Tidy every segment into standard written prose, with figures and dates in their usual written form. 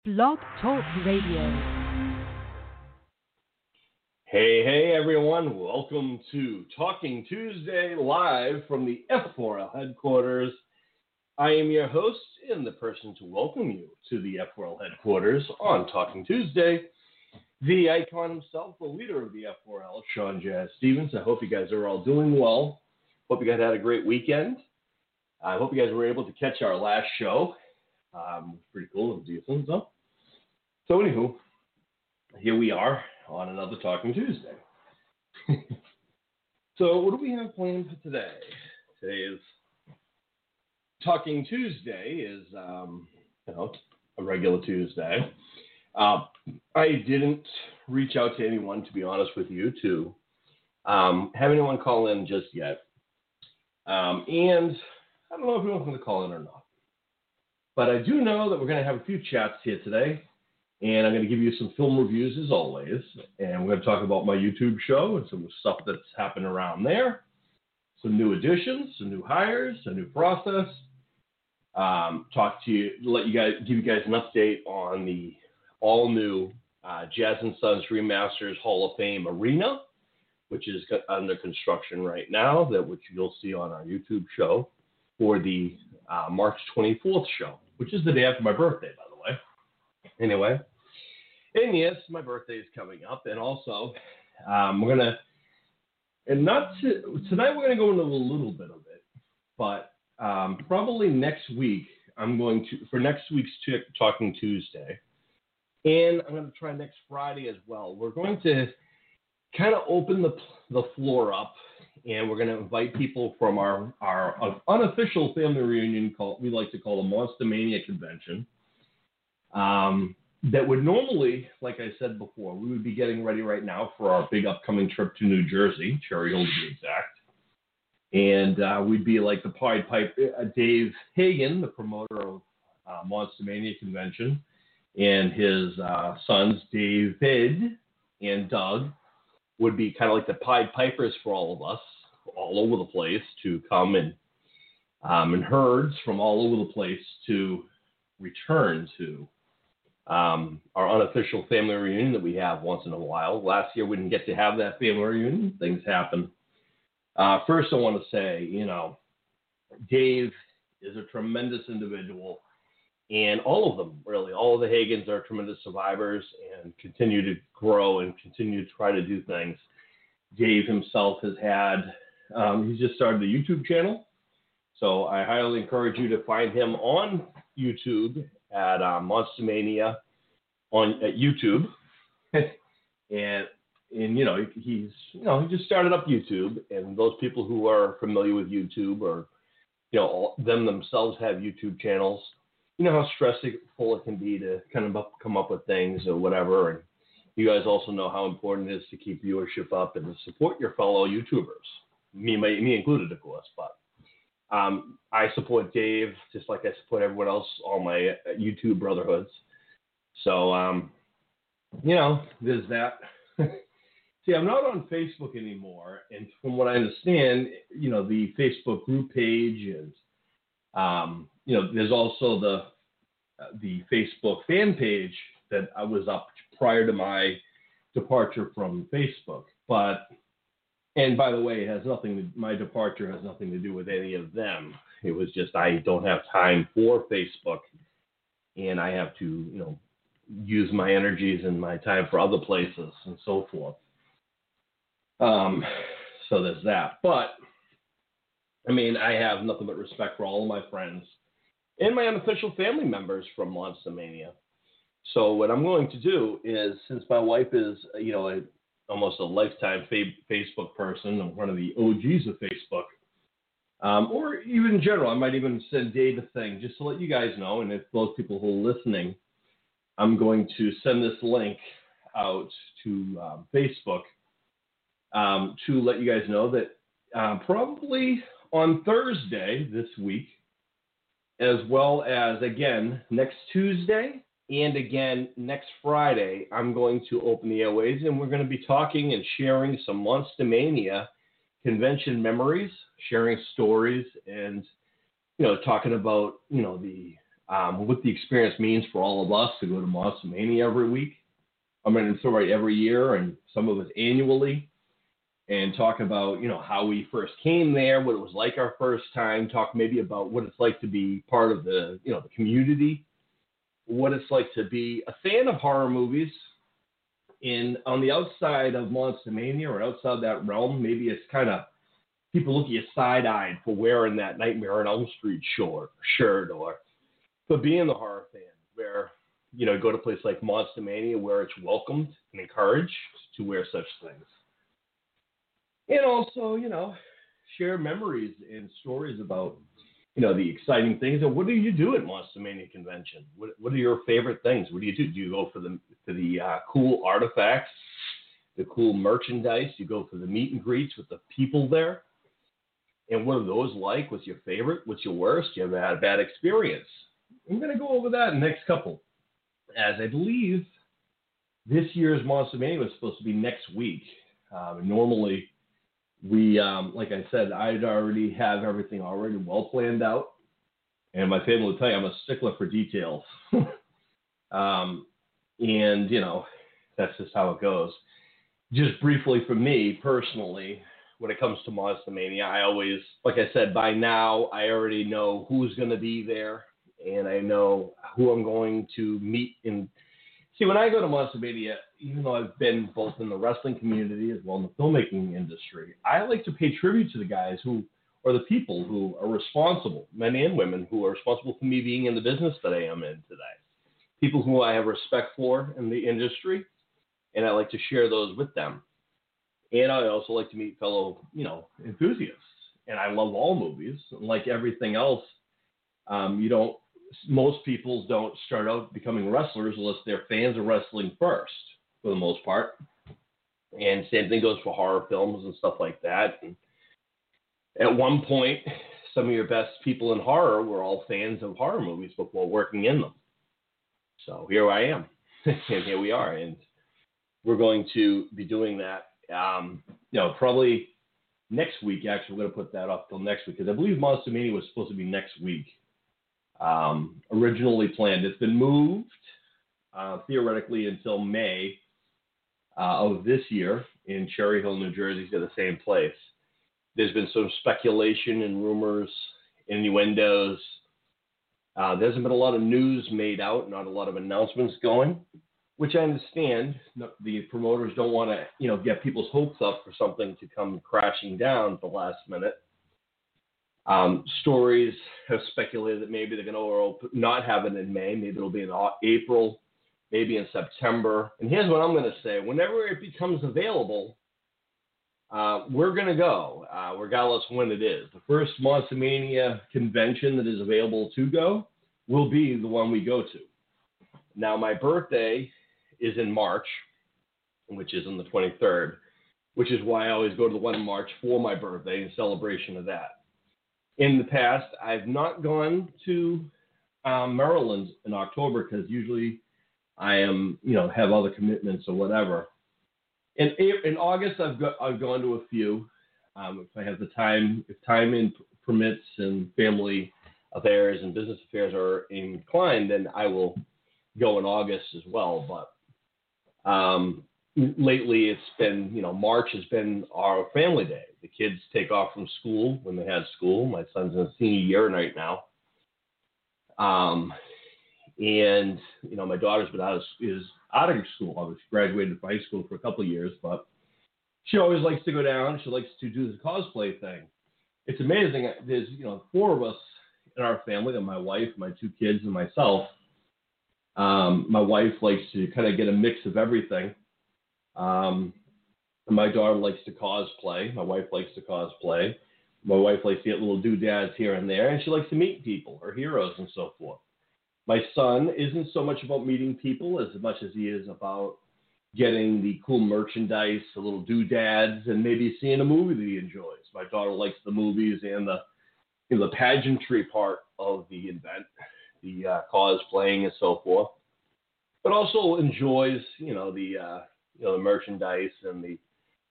Blog Talk Radio. Hey everyone, welcome to Talking Tuesday live from the F4L headquarters. I am your host and the person to welcome you to the F4L headquarters on Talking Tuesday. The icon himself, the leader of the F4L, Sean Jazz Stevens. I hope you guys are all doing well. Hope you guys had a great weekend. I hope you guys were able to catch our last show. Pretty cool and decent, so. So anywho, here we are on another Talking Tuesday. So what do we have planned for today? Today is Talking Tuesday is, a regular Tuesday. I didn't reach out to anyone, to be honest with you, to have anyone call in just yet. And I don't know if anyone's going to call in or not. But I do know that we're going to have a few chats here today. And I'm going to give you some film reviews as always. And we're going to talk about my YouTube show and some stuff that's happened around there. Some new additions, some new hires, a new process. Talk to you, give you guys an update on the all-new Jazz & Sons Remasters Hall of Fame Arena, which is under construction right now, which you'll see on our YouTube show for the March 24th show, which is the day after my birthday, by the way. Anyway, and yes, my birthday is coming up, and also tonight we're going to go into a little bit of it, but probably next week for next week's Talking Tuesday, and I'm going to try next Friday as well. We're going to kind of open the floor up, and we're going to invite people from our unofficial family reunion we like to call the Monster Mania Convention. That would normally, like I said before, we would be getting ready right now for our big upcoming trip to New Jersey, Cherry Hill to be exact. And we'd be like the Pied Piper, Dave Hagen, the promoter of Monster Mania Convention, and his sons, David and Doug, would be kind of like the Pied Pipers for all of us, all over the place, to come and herds from all over the place to return to our unofficial family reunion that we have once in a while. Last year we didn't get to have that family reunion. Things happen. First I want to say, Dave is a tremendous individual, and all of them, really, all of the Hagens are tremendous survivors and continue to grow and continue to try to do things. Dave himself has he's just started a YouTube channel, so I highly encourage you to find him on YouTube at Monster Mania at YouTube, and he just started up YouTube, and those people who are familiar with YouTube or them themselves have YouTube channels. You know how stressful it can be to kind of come up with things or whatever, and you guys also know how important it is to keep viewership up and to support your fellow YouTubers, me included, of course, but. I support Dave just like I support everyone else, all my YouTube brotherhoods. So, there's that. See, I'm not on Facebook anymore, and from what I understand, the Facebook group page and, there's also the Facebook fan page that I was up prior to my departure from Facebook, and by the way, my departure has nothing to do with any of them. It was just I don't have time for Facebook, and I have to, use my energies and my time for other places and so forth. So there's that. But, I have nothing but respect for all of my friends and my unofficial family members from Monster Mania. So what I'm going to do is, since my wife is, almost a lifetime Facebook person, I'm one of the OGs of Facebook, or even in general, I might even send Dave a thing just to let you guys know, and if those people who are listening, I'm going to send this link out to Facebook to let you guys know that probably on Thursday this week, as well as, again, next Tuesday, and again, next Friday, I'm going to open the airways, and we're going to be talking and sharing some Monster Mania convention memories, sharing stories, and, talking about, the what the experience means for all of us to go to Monster Mania every week. Every year, and some of us annually, and talk about, how we first came there, what it was like our first time, talk maybe about what it's like to be part of the, the community, what it's like to be a fan of horror movies. On the outside of Monster Mania or outside that realm, maybe it's kind of people look at you side-eyed for wearing that Nightmare on Elm Street shirt or for being the horror fan, where go to a place like Monster Mania where it's welcomed and encouraged to wear such things. And also, share memories and stories about, the exciting things. And what do you do at Monster Mania convention? What are your favorite things? What do you do? Do you go for the cool artifacts, the cool merchandise? You go for the meet and greets with the people there? And what are those like? What's your favorite? What's your worst? You ever had a bad experience? I'm going to go over that in the next couple. As I believe this year's Monster Mania was supposed to be next week. Normally, we, like I said, I'd already have everything already well planned out. And my family will tell you I'm a stickler for details. And, that's just how it goes. Just briefly for me personally, when it comes to Monster Mania, I always, like I said, by now I already know who's going to be there. And I know who I'm going to meet. And see, when I go to Monster Mania, even though I've been both in the wrestling community as well in the filmmaking industry, I like to pay tribute to the guys or the people who are responsible, men and women, who are responsible for me being in the business that I am in today. People who I have respect for in the industry, and I like to share those with them. And I also like to meet fellow, enthusiasts. And I love all movies. And like everything else, most people don't start out becoming wrestlers unless they're fans of wrestling first, for the most part. And same thing goes for horror films and stuff like that. And at one point, some of your best people in horror were all fans of horror movies before working in them. So here I am, and here we are. And we're going to be doing that, probably next week. Actually, we're going to put that off till next week because I believe Monster Mania was supposed to be next week. Originally planned. It's been moved theoretically until May of this year in Cherry Hill, New Jersey, to the same place. There's been some speculation and rumors, innuendos. There hasn't been a lot of news made out, not a lot of announcements going, which I understand. The promoters don't want to, get people's hopes up for something to come crashing down at the last minute. Stories have speculated that maybe they're going to not have it in May. Maybe it'll be in April, maybe in September. And here's what I'm going to say. Whenever it becomes available, we're going to go, regardless of when it is. The first Monster Mania convention that is available to go will be the one we go to. Now, my birthday is in March, which is on the 23rd, which is why I always go to the one in March for my birthday in celebration of that. In the past, I've not gone to Maryland in October because usually I am, have other commitments or whatever. In August, I've gone to a few. If I have the time, if time permits and family affairs and business affairs are inclined, then I will go in August as well. But lately, it's been, March has been our family day. The kids take off from school when they had school. My son's in a senior year right now. And, my daughter's been out of school. I was graduated from high school for a couple of years, but she always likes to go down. She likes to do the cosplay thing. It's amazing. There's, 4 of us in our family, my wife, my 2 kids, and myself. My wife likes to kind of get a mix of everything. My daughter likes to cosplay. My wife likes to cosplay. My wife likes to get little doodads here and there, and she likes to meet people, her heroes, and so forth. My son isn't so much about meeting people as much as he is about getting the cool merchandise, the little doodads, and maybe seeing a movie that he enjoys. My daughter likes the movies and the pageantry part of the event, the cosplaying and so forth, but also enjoys, the merchandise and the,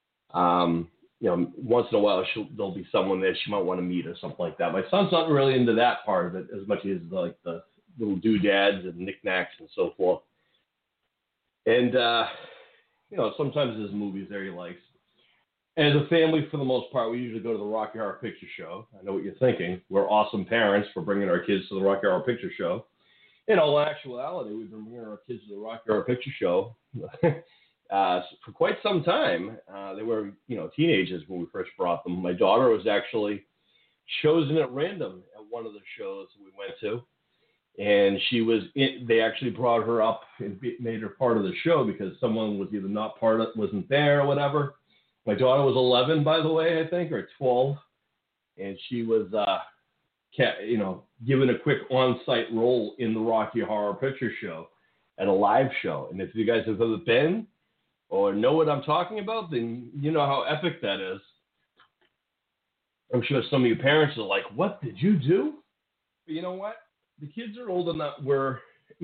once in a while there'll be someone that she might want to meet or something like that. My son's not really into that part of it as much as like the little doodads and knickknacks and so forth. And, sometimes there's movies there he likes. As a family, for the most part, we usually go to the Rocky Horror Picture Show. I know what you're thinking. We're awesome parents for bringing our kids to the Rocky Horror Picture Show. In all actuality, we've been bringing our kids to the Rocky Horror Picture Show for quite some time. They were, teenagers when we first brought them. My daughter was actually chosen at random at one of the shows we went to. And they actually brought her up and made her part of the show because someone was either wasn't there or whatever. My daughter was 11, by the way, I think, or 12. And she was, given a quick on-site role in the Rocky Horror Picture Show at a live show. And if you guys have ever been or know what I'm talking about, then you know how epic that is. I'm sure some of your parents are like, what did you do? But you know what? The kids are old enough where,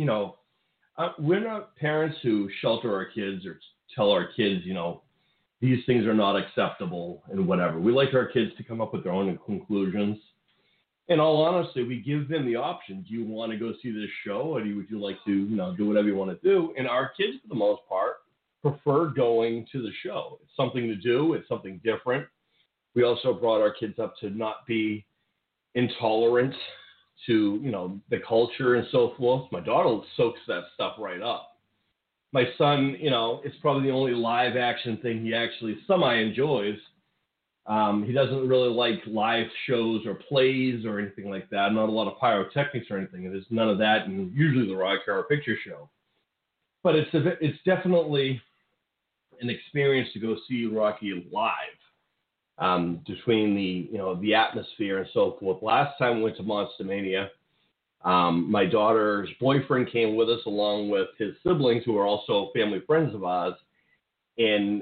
we're not parents who shelter our kids or tell our kids, these things are not acceptable and whatever. We like our kids to come up with their own conclusions. In all honesty, we give them the option. Do you want to go see this show or would you like to, do whatever you want to do? And our kids, for the most part, prefer going to the show. It's something to do. It's something different. We also brought our kids up to not be intolerant to, the culture and so forth. My daughter soaks that stuff right up. My son, it's probably the only live action thing he actually semi-enjoys. He doesn't really like live shows or plays or anything like that. Not a lot of pyrotechnics or anything. There's none of that, and usually the Rocky Horror Picture Show. But it's definitely an experience to go see Rocky live. Between the atmosphere and so forth. Last time we went to Monster Mania, my daughter's boyfriend came with us along with his siblings who are also family friends of ours. And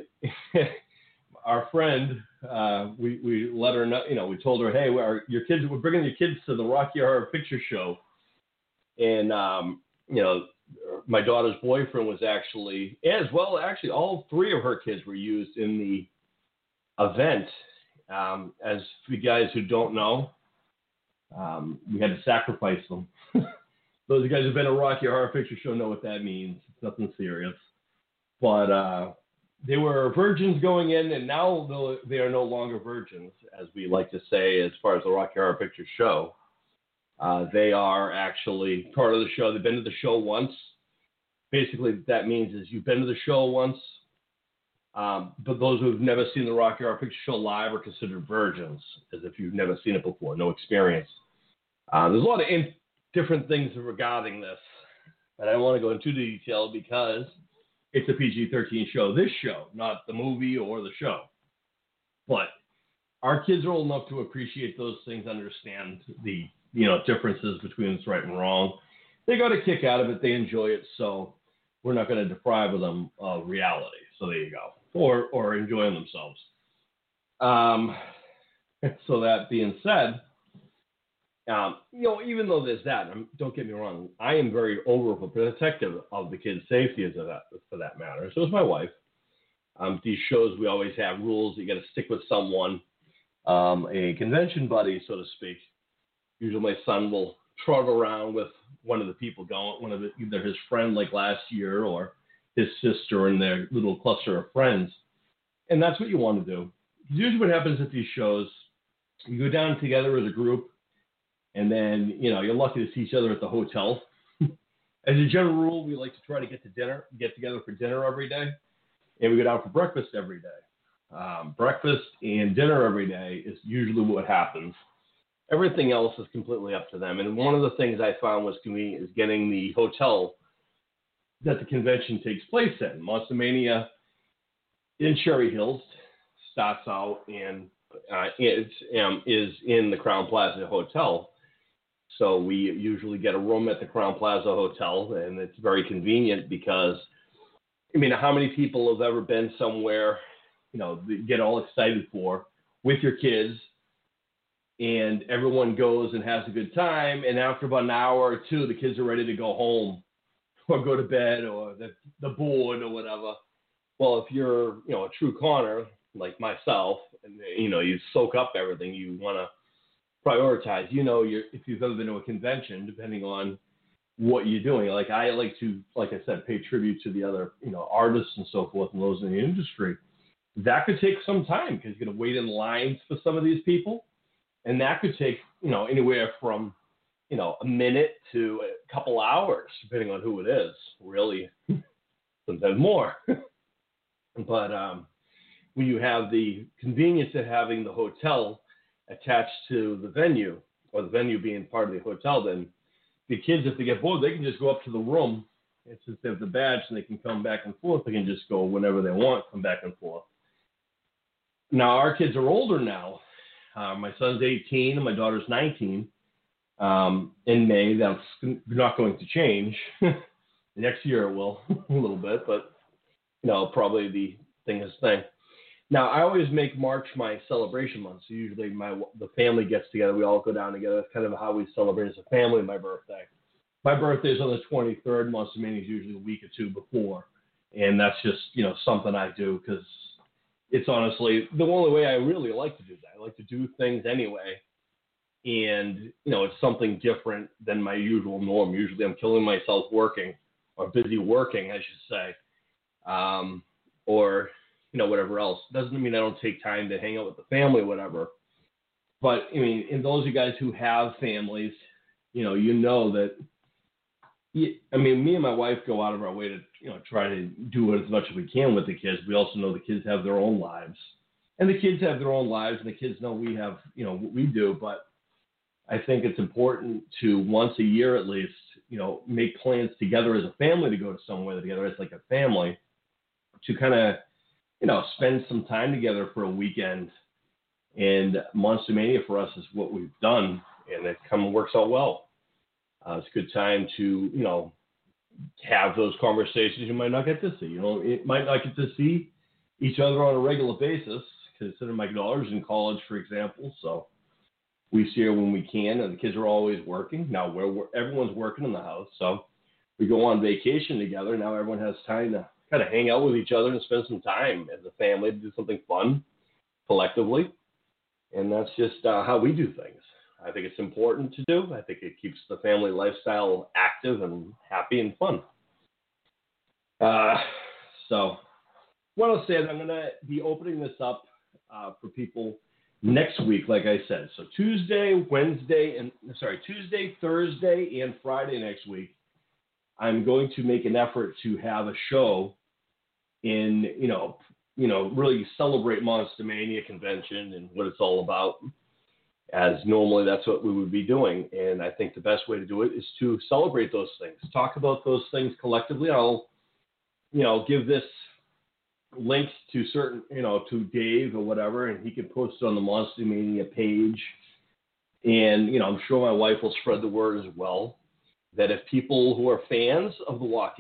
our friend, we let her know, we told her, hey, we're bringing your kids to the Rocky Horror Picture Show. And, my daughter's boyfriend was actually all three of her kids were used in the event. As for you guys who don't know, we had to sacrifice them. Those of you guys who've been to Rocky Horror Picture Show know what that means. It's nothing serious. But they were virgins going in, and now they are no longer virgins, as we like to say, as far as the Rocky Horror Picture Show. They are actually part of the show. They've been to the show once. Basically, that means is you've been to the show once. But those who have never seen the Rocky Horror Picture Show live are considered virgins, as if you've never seen it before, no experience. There's a lot of different things regarding this, but I don't want to go into detail because it's a PG-13 show. This show, not the movie or the show. But our kids are old enough to appreciate those things, understand the differences between what's right and wrong. They got a kick out of it. They enjoy it, so we're not going to deprive them of reality. So there you go. Or enjoying themselves. So that being said, even though there's that, don't get me wrong, I am very overprotective of the kids' safety for that matter. So is my wife. These shows, we always have rules. You got to stick with someone, a convention buddy, so to speak. Usually my son will trot around with one of the people going, either his friend like last year or his sister and their little cluster of friends. And that's what you want to do. Usually what happens at these shows, you go down together as a group, and then, you're lucky to see each other at the hotel. As a general rule, we like to try to get together for dinner every day, and we go down for breakfast every day. Breakfast and dinner every day is usually what happens. Everything else is completely up to them. And one of the things I found was convenient is getting the hotel that the convention takes place in. Monster Mania in Cherry Hills starts out and is in the Crown Plaza Hotel. So we usually get a room at the Crown Plaza Hotel, and it's very convenient because, how many people have ever been somewhere, get all excited for with your kids, and everyone goes and has a good time, and after about an hour or two, the kids are ready to go home or go to bed or the bored or whatever. Well, if you're, a true conner like myself, and, you soak up everything, you want to prioritize. If you've ever been to a convention, depending on what you're doing. Like I like to, like I said, pay tribute to the other, artists and so forth and those in the industry. That could take some time because you're going to wait in lines for some of these people. And that could take, anywhere from, a minute to a couple hours, depending on who it is, really, sometimes more. But when you have the convenience of having the hotel attached to the venue, or the venue being part of the hotel, then the kids, if they get bored, they can just go up to the room. And since they have the badge and they can come back and forth, they can just go whenever they want, come back and forth. Now, our kids are older now. My son's 18 and my daughter's 19. In May, that's not going to change. Next year it will a little bit, but probably the thing is thing. Now, I always make March my celebration month. So usually the family gets together. We all go down together. That's kind of how we celebrate as a family my birthday. My birthday is on the 23rd. Monster Mania is usually a week or two before. And that's just, something I do because it's honestly the only way I really like to do that. I like to do things anyway. And, it's something different than my usual norm. Usually I'm killing myself working or busy working, I should say. Or whatever else. Doesn't mean I don't take time to hang out with the family or whatever. But, in those of you guys who have families, that, me and my wife go out of our way to, try to do it as much as we can with the kids. We also know the kids have their own lives. And the kids have their own lives, and the kids know we have, what we do. But I think it's important to, once a year at least, make plans together as a family to go to somewhere together as like a family to kind of, spend some time together for a weekend. And Monster Mania for us is what we've done, and it works out well. It's a good time to, have those conversations you might not get to see. It might not get to see each other on a regular basis, considering my daughter's in college, for example. So we see her when we can, and the kids are always working. Now, everyone's working in the house, so we go on vacation together. Now everyone has time to kind of hang out with each other and spend some time as a family to do something fun collectively. And that's just how we do things. I think it's important to do. I think it keeps the family lifestyle active and happy and fun. So what I'll say is I'm going to be opening this up for people next week, like I said. So Tuesday, Thursday, and Friday next week, I'm going to make an effort to have a show in, really celebrate Monster Mania convention and what it's all about, as normally that's what we would be doing. And I think the best way to do it is to celebrate those things, talk about those things collectively. I'll, give this links to certain, to Dave or whatever, and he can post it on the Monster Mania page. And, I'm sure my wife will spread the word as well, that if people who are fans of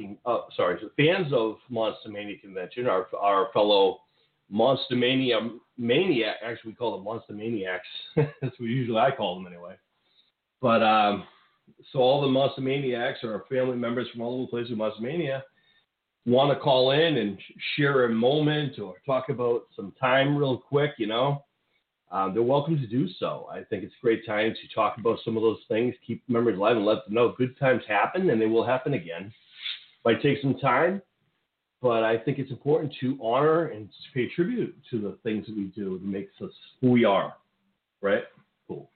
fans of Monster Mania Convention, our fellow Monster Mania maniac, actually we call them Monster Maniacs. That's what I call them anyway. But so all the Monster Maniacs or family members from all over the place with Monster Mania want to call in and share a moment or talk about some time real quick, they're welcome to do so. I think it's a great time to talk about some of those things, keep memories alive, and let them know good times happen, and they will happen again. Might take some time, but I think it's important to honor and pay tribute to the things that we do that makes us who we are, right? Cool.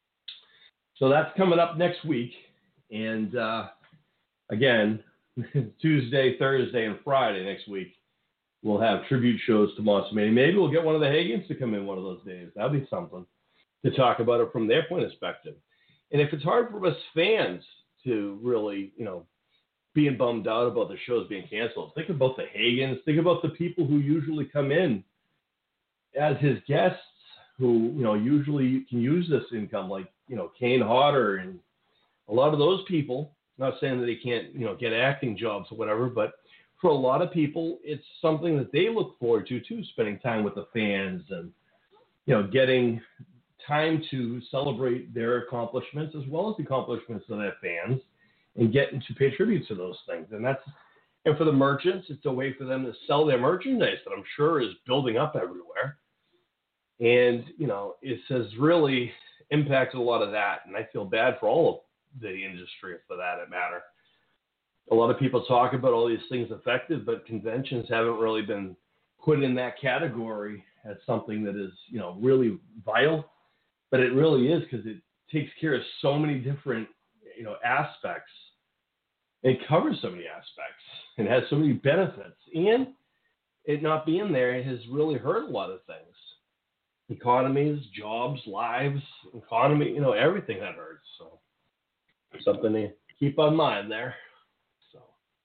So that's coming up next week, and again, Tuesday, Thursday, and Friday next week, we'll have tribute shows to Monster Mania. Maybe we'll get one of the Hagans to come in one of those days. That'll be something to talk about it from their point of perspective. And if it's hard for us fans to really, being bummed out about the shows being canceled, think about the Hagans. Think about the people who usually come in as his guests who, usually can use this income, like, Kane Hodder and a lot of those people. Not saying that they can't, get acting jobs or whatever, but for a lot of people, it's something that they look forward to, too, spending time with the fans and, getting time to celebrate their accomplishments as well as the accomplishments of their fans and getting to pay tribute to those things. And for the merchants, it's a way for them to sell their merchandise that I'm sure is building up everywhere. And, it has really impacted a lot of that. And I feel bad for all of the industry for that matter. A lot of people talk about all these things effective, but conventions haven't really been put in that category as something that is, really vital. But it really is, because it takes care of so many different, aspects. It covers so many aspects and has so many benefits. And it not being there has really hurt a lot of things. Economies, jobs, lives, economy, everything that hurts. So something to keep on mind there. So,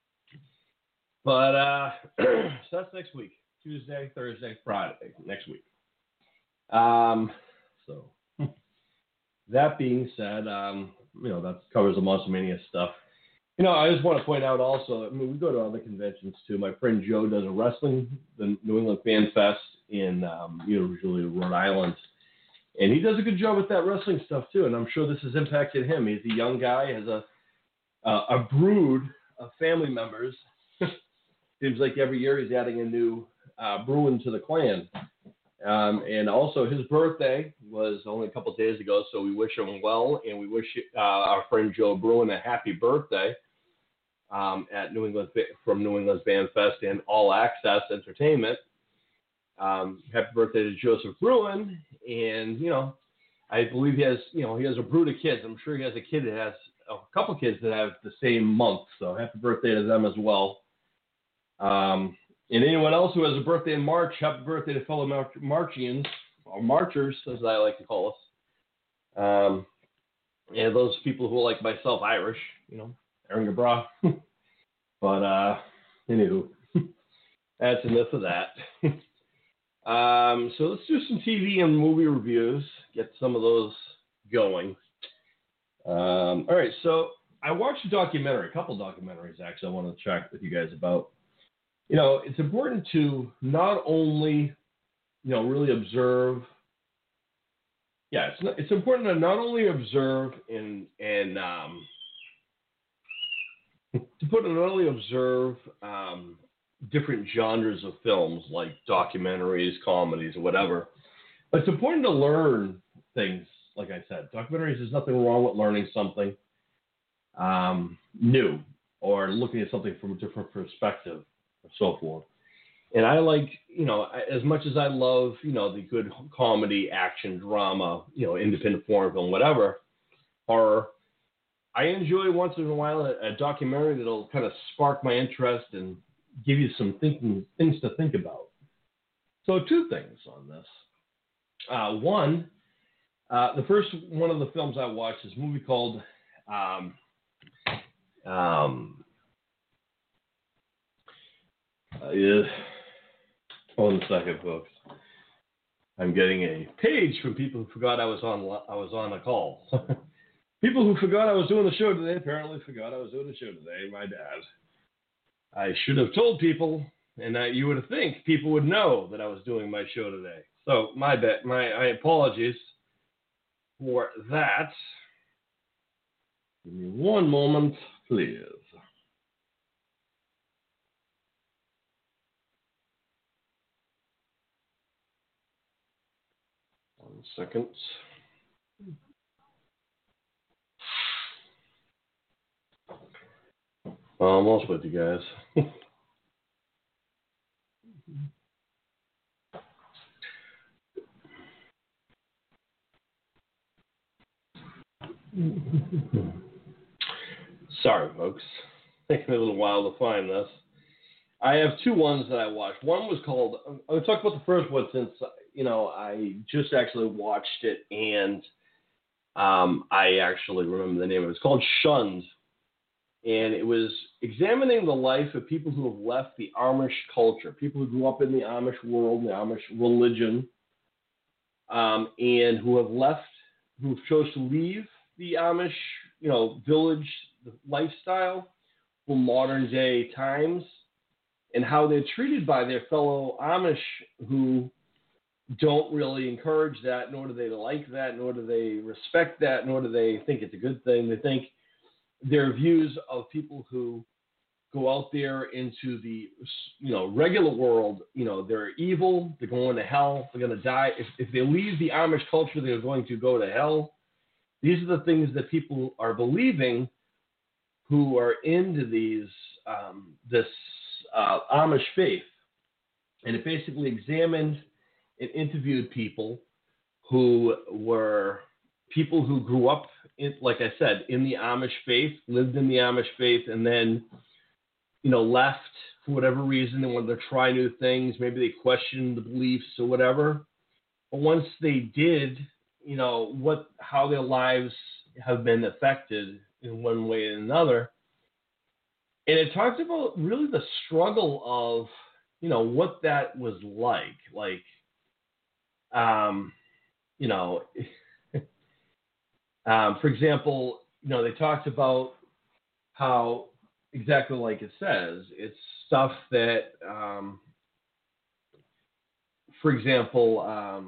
but so that's next week, Tuesday, Thursday, Friday, next week. So that being said, that covers the Monster Mania stuff. I just want to point out also, we go to other conventions too. My friend Joe does a wrestling, the New England Fan Fest in usually Rhode Island. And he does a good job with that wrestling stuff too. And I'm sure this has impacted him. He's a young guy, has a brood of family members. Seems like every year he's adding a new Bruin to the clan. And also his birthday was only a couple of days ago, so we wish him well, and we wish our friend Joe Bruin a happy birthday at New England Fan Fest and All Access Entertainment. Happy birthday to Joseph Bruin, and I believe he has a brood of kids. I'm sure he has a kid that has a couple kids that have the same month, so happy birthday to them as well. And anyone else who has a birthday in March, happy birthday to fellow Marchians, or Marchers, as I like to call us. And those people who are like myself, Irish, Aaron Gabra. But, anywho, that's enough of that. So let's do some TV and movie reviews, get some of those going. All right, so I watched a documentary, a couple documentaries, actually, I want to chat with you guys about. It's important to not only, really observe. Yeah, it's important to not only observe different genres of films like documentaries, comedies, or whatever. But it's important to learn things. Like I said, documentaries, there's nothing wrong with learning something new or looking at something from a different perspective. So forth. And I like, as much as I love, the good comedy, action, drama, independent foreign film, whatever, horror, I enjoy once in a while a documentary that'll kind of spark my interest and give you some things to think about. So 2 things on this. One, the first one of the films I watched is a movie called hold on a second, folks. I'm getting a page from people who forgot I was on a call. People who forgot I was doing the show today apparently forgot I was doing the show today. My bad. I should have told people, and you would think people would know that I was doing my show today. So my bad. My apologies for that. Give me one moment, please. Second. Almost with you guys. Sorry, folks. Taking a little while to find this. I have 2 ones that I watched. One was called, I'll talk about the first one since, I just actually watched it and I actually remember the name of it. It's called Shunned. And it was examining the life of people who have left the Amish culture, people who grew up in the Amish world, the Amish religion, and who chose to leave the Amish, village lifestyle for modern day times, and how they're treated by their fellow Amish who don't really encourage that, nor do they like that, nor do they respect that, nor do they think it's a good thing. They think their views of people who go out there into the, regular world, they're evil, they're going to hell, they're going to die. If they leave the Amish culture, they're going to go to hell. These are the things that people are believing who are into this Amish faith. And it basically examined and interviewed people who were people who grew up, like I said, in the Amish faith, lived in the Amish faith, and then, left for whatever reason. They wanted to try new things. Maybe they questioned the beliefs or whatever. But once they did, how their lives have been affected in one way or another. And it talks about really the struggle of, what that was like. Like, for example, they talked about how, exactly like it says, it's stuff that, for example,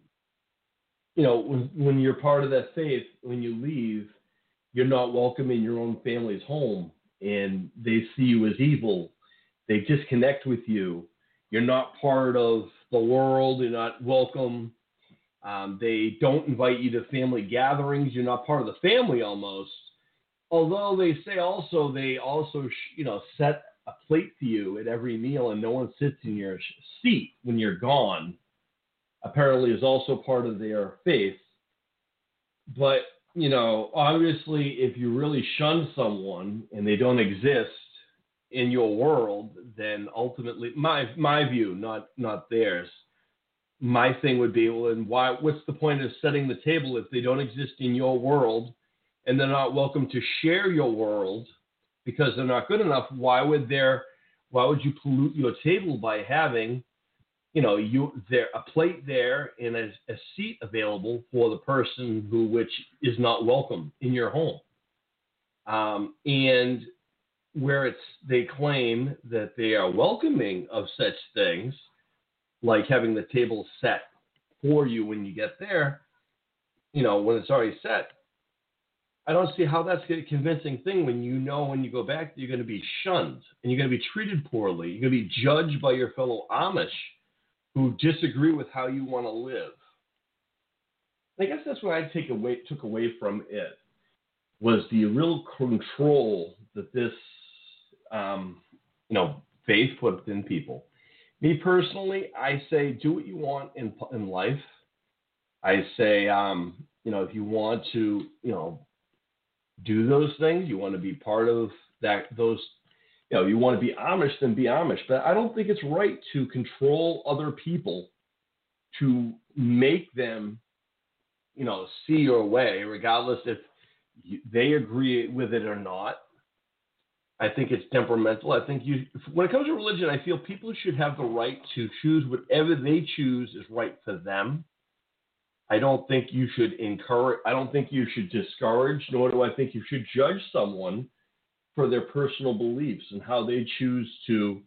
when you're part of that faith, when you leave, you're not welcome in your own family's home, and they see you as evil. They disconnect with you. You're not part of the world. You're not welcome. They don't invite you to family gatherings. You're not part of the family almost. Although they say also, set a plate for you at every meal, and no one sits in your seat when you're gone. Apparently is also part of their faith. But, obviously, if you really shun someone and they don't exist in your world, then ultimately, my view, not theirs, my thing would be, well, then what's the point of setting the table if they don't exist in your world and they're not welcome to share your world because they're not good enough? Why would you pollute your table by having a plate there and a seat available for the person which is not welcome in your home? And where they claim that they are welcoming of such things, like having the table set for you when you get there, when it's already set, I don't see how that's a convincing thing when when you go back, you're going to be shunned and you're going to be treated poorly. You're going to be judged by your fellow Amish who disagree with how you want to live. I guess that's what I took away from it, was the real control that this, faith put in people. Me personally, I say do what you want in life. I say, if you want to, do those things, you want to be part of you want to be Amish, then be Amish. But I don't think it's right to control other people to make them, see your way, regardless if they agree with it or not. I think it's temperamental. I think when it comes to religion, I feel people should have the right to choose whatever they choose is right for them. I don't think you should encourage. I don't think you should discourage, nor do I think you should judge someone for their personal beliefs and how they choose to,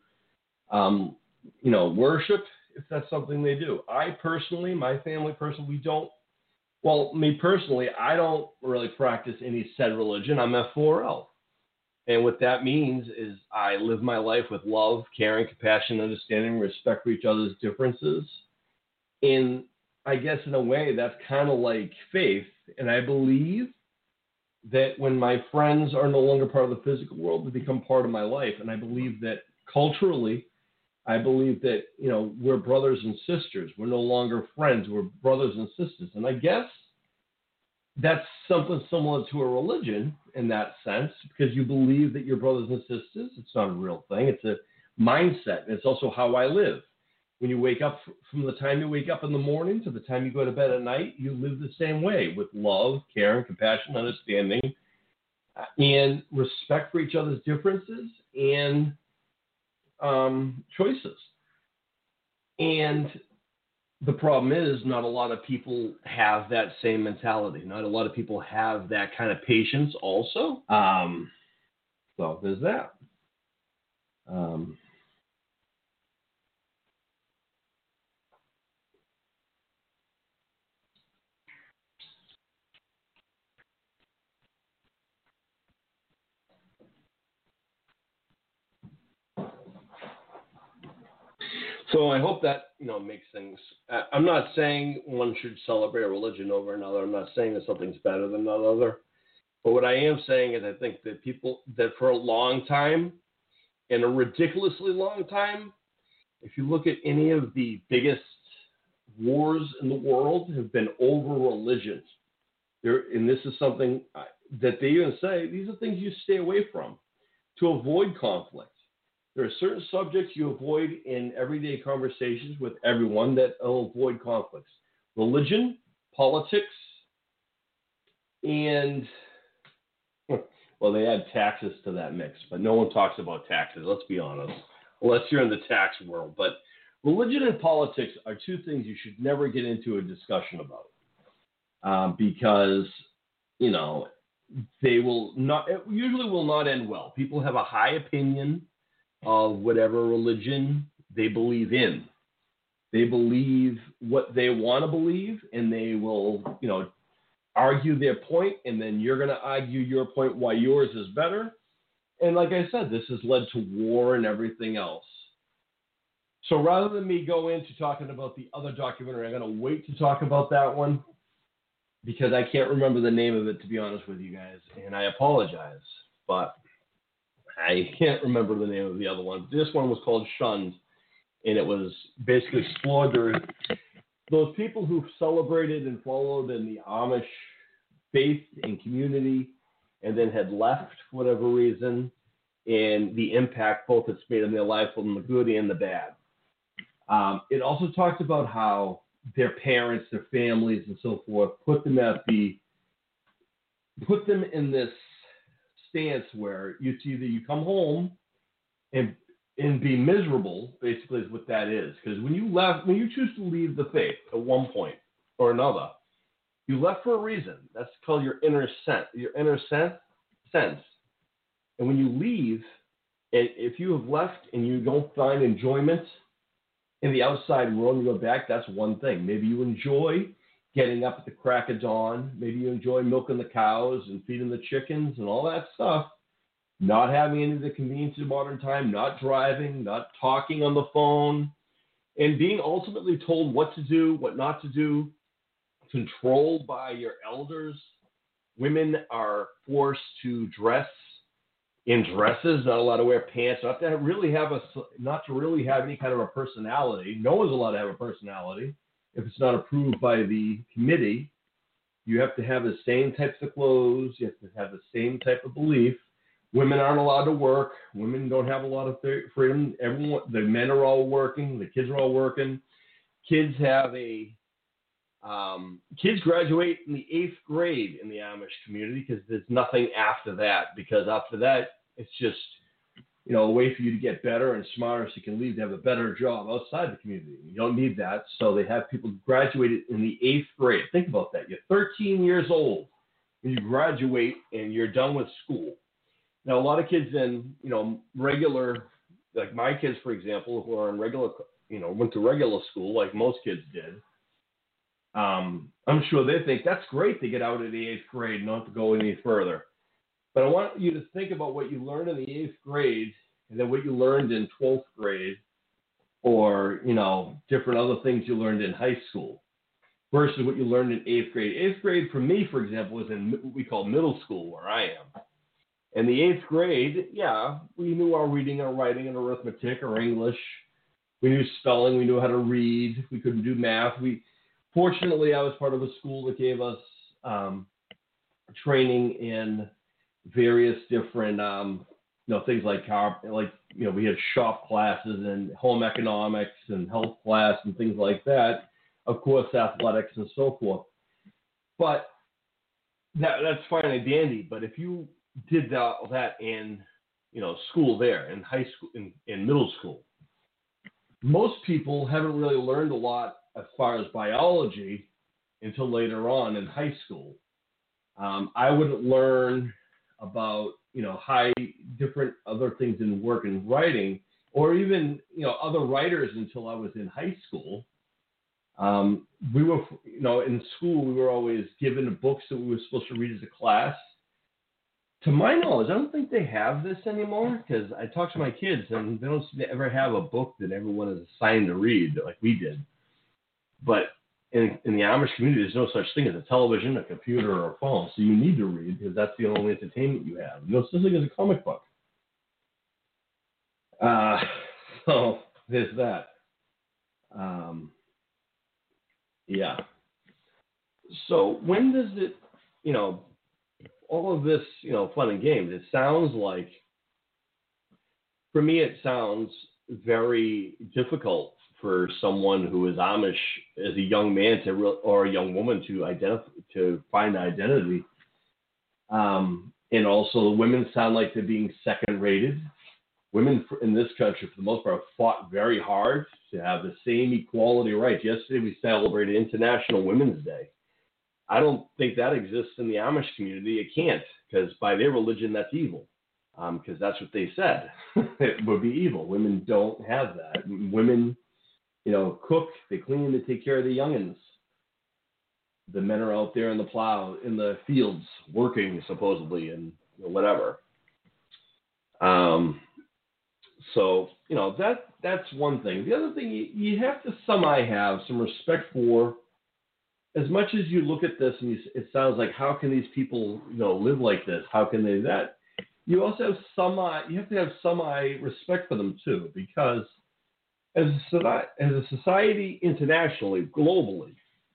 worship, if that's something they do. I personally, my family personally, we don't. Well, me personally, I don't really practice any said religion. I'm F4L. And what that means is I live my life with love, caring, compassion, understanding, respect for each other's differences. And I guess in a way that's kind of like faith. And I believe that when my friends are no longer part of the physical world, they become part of my life. And I believe that culturally, I believe that, we're brothers and sisters. We're no longer friends. We're brothers and sisters. And I guess that's something similar to a religion in that sense, because you believe that you're brothers and sisters. It's not a real thing. It's a mindset. And it's also how I live. When you wake up, from the time you wake up in the morning to the time you go to bed at night, you live the same way, with love, caring, compassion, understanding, and respect for each other's differences and choices. And the problem is not a lot of people have that same mentality. Not a lot of people have that kind of patience also. So there's that. So I hope that, makes things. I'm not saying one should celebrate a religion over another. I'm not saying that something's better than another. But what I am saying is I think that people that for a long time, and a ridiculously long time, if you look at any of the biggest wars in the world have been over religions. And this is something that they even say, these are things you stay away from to avoid conflict. There are certain subjects you avoid in everyday conversations with everyone that will avoid conflicts. Religion, politics, and, well, they add taxes to that mix, but no one talks about taxes, let's be honest, unless you're in the tax world. But religion and politics are two things you should never get into a discussion about because, they will not, it usually will not end well. People have a high opinion of whatever religion they believe in. They believe what they want to believe, and they will, argue their point, and then you're going to argue your point why yours is better. And like I said, this has led to war and everything else. So rather than me go into talking about the other documentary, I'm going to wait to talk about that one because I can't remember the name of it, to be honest with you guys, and I apologize, but I can't remember the name of the other one. This one was called Shunned, and it was basically explored those people who celebrated and followed in the Amish faith and community and then had left for whatever reason, and the impact both it's made in their life, from the good and the bad. It also talked about how their parents, their families, and so forth put them in this stance where it's either you come home and be miserable, basically, is what that is. Because when you choose to leave the faith at one point or another, you left for a reason. That's called your inner sense. And when you leave, and if you have left and you don't find enjoyment in the outside world and you go back, that's one thing. Maybe you enjoy getting up at the crack of dawn. Maybe you enjoy milking the cows and feeding the chickens and all that stuff. Not having any of the conveniences of modern time, not driving, not talking on the phone, and being ultimately told what to do, what not to do, controlled by your elders. Women are forced to dress in dresses, not allowed to wear pants, not to really have any kind of a personality. No one's allowed to have a personality if it's not approved by the committee. You have to have the same types of clothes. You have to have the same type of belief. Women aren't allowed to work. Women don't have a lot of freedom. The men are all working. The kids are all working. Kids graduate in the 8th grade in the Amish community because there's nothing after that. Because after that, it's just, a way for you to get better and smarter so you can leave to have a better job outside the community. You don't need that. So they have people graduated in the 8th grade. Think about that. You're 13 years old when you graduate and you're done with school. Now, a lot of kids in, regular, like my kids, for example, who are in regular, went to regular school like most kids did, I'm sure they think that's great to get out of the 8th grade, not to go any further. But I want you to think about what you learned in the 8th grade and then what you learned in 12th grade or, different other things you learned in high school versus what you learned in 8th grade. 8th grade for me, for example, is in what we call middle school where I am. In the 8th grade, we knew our reading and writing and arithmetic or English. We knew spelling. We knew how to read. We couldn't do math. Fortunately, I was part of a school that gave us training in various different, things like we had shop classes and home economics and health class and things like that. Of course, athletics and so forth. But that's fine and dandy. But if you did that in, school there, in high school, in middle school, most people haven't really learned a lot as far as biology until later on in high school. I wouldn't learn about, different other things in work and writing, or even, other writers until I was in high school. We were, in school, we were always given books that we were supposed to read as a class. To my knowledge, I don't think they have this anymore because I talk to my kids and they don't seem to ever have a book that everyone is assigned to read like we did. But in the Amish community, there's no such thing as a television, a computer, or a phone. So you need to read because that's the only entertainment you have. No such thing as a comic book. So there's that. Yeah. So when does it, all of this, fun and games, it sounds like, for me, it sounds very difficult for someone who is Amish as a young man or a young woman to find identity. And also the women sound like they're being second rated. Women in this country, for the most part, fought very hard to have the same equality rights. Yesterday, we celebrated International Women's Day. I don't think that exists in the Amish community. It can't, because by their religion, that's evil. Because that's what they said. It would be evil. Women don't have that. Women, cook, they clean, they take care of the youngins. The men are out there in the fields, working supposedly, and whatever. So, that's one thing. The other thing, you have to somehow have some respect for, as much as you look at this and it sounds like, how can these people, live like this? How can they that? You also have you have to have some respect for them too, because as a society internationally, globally,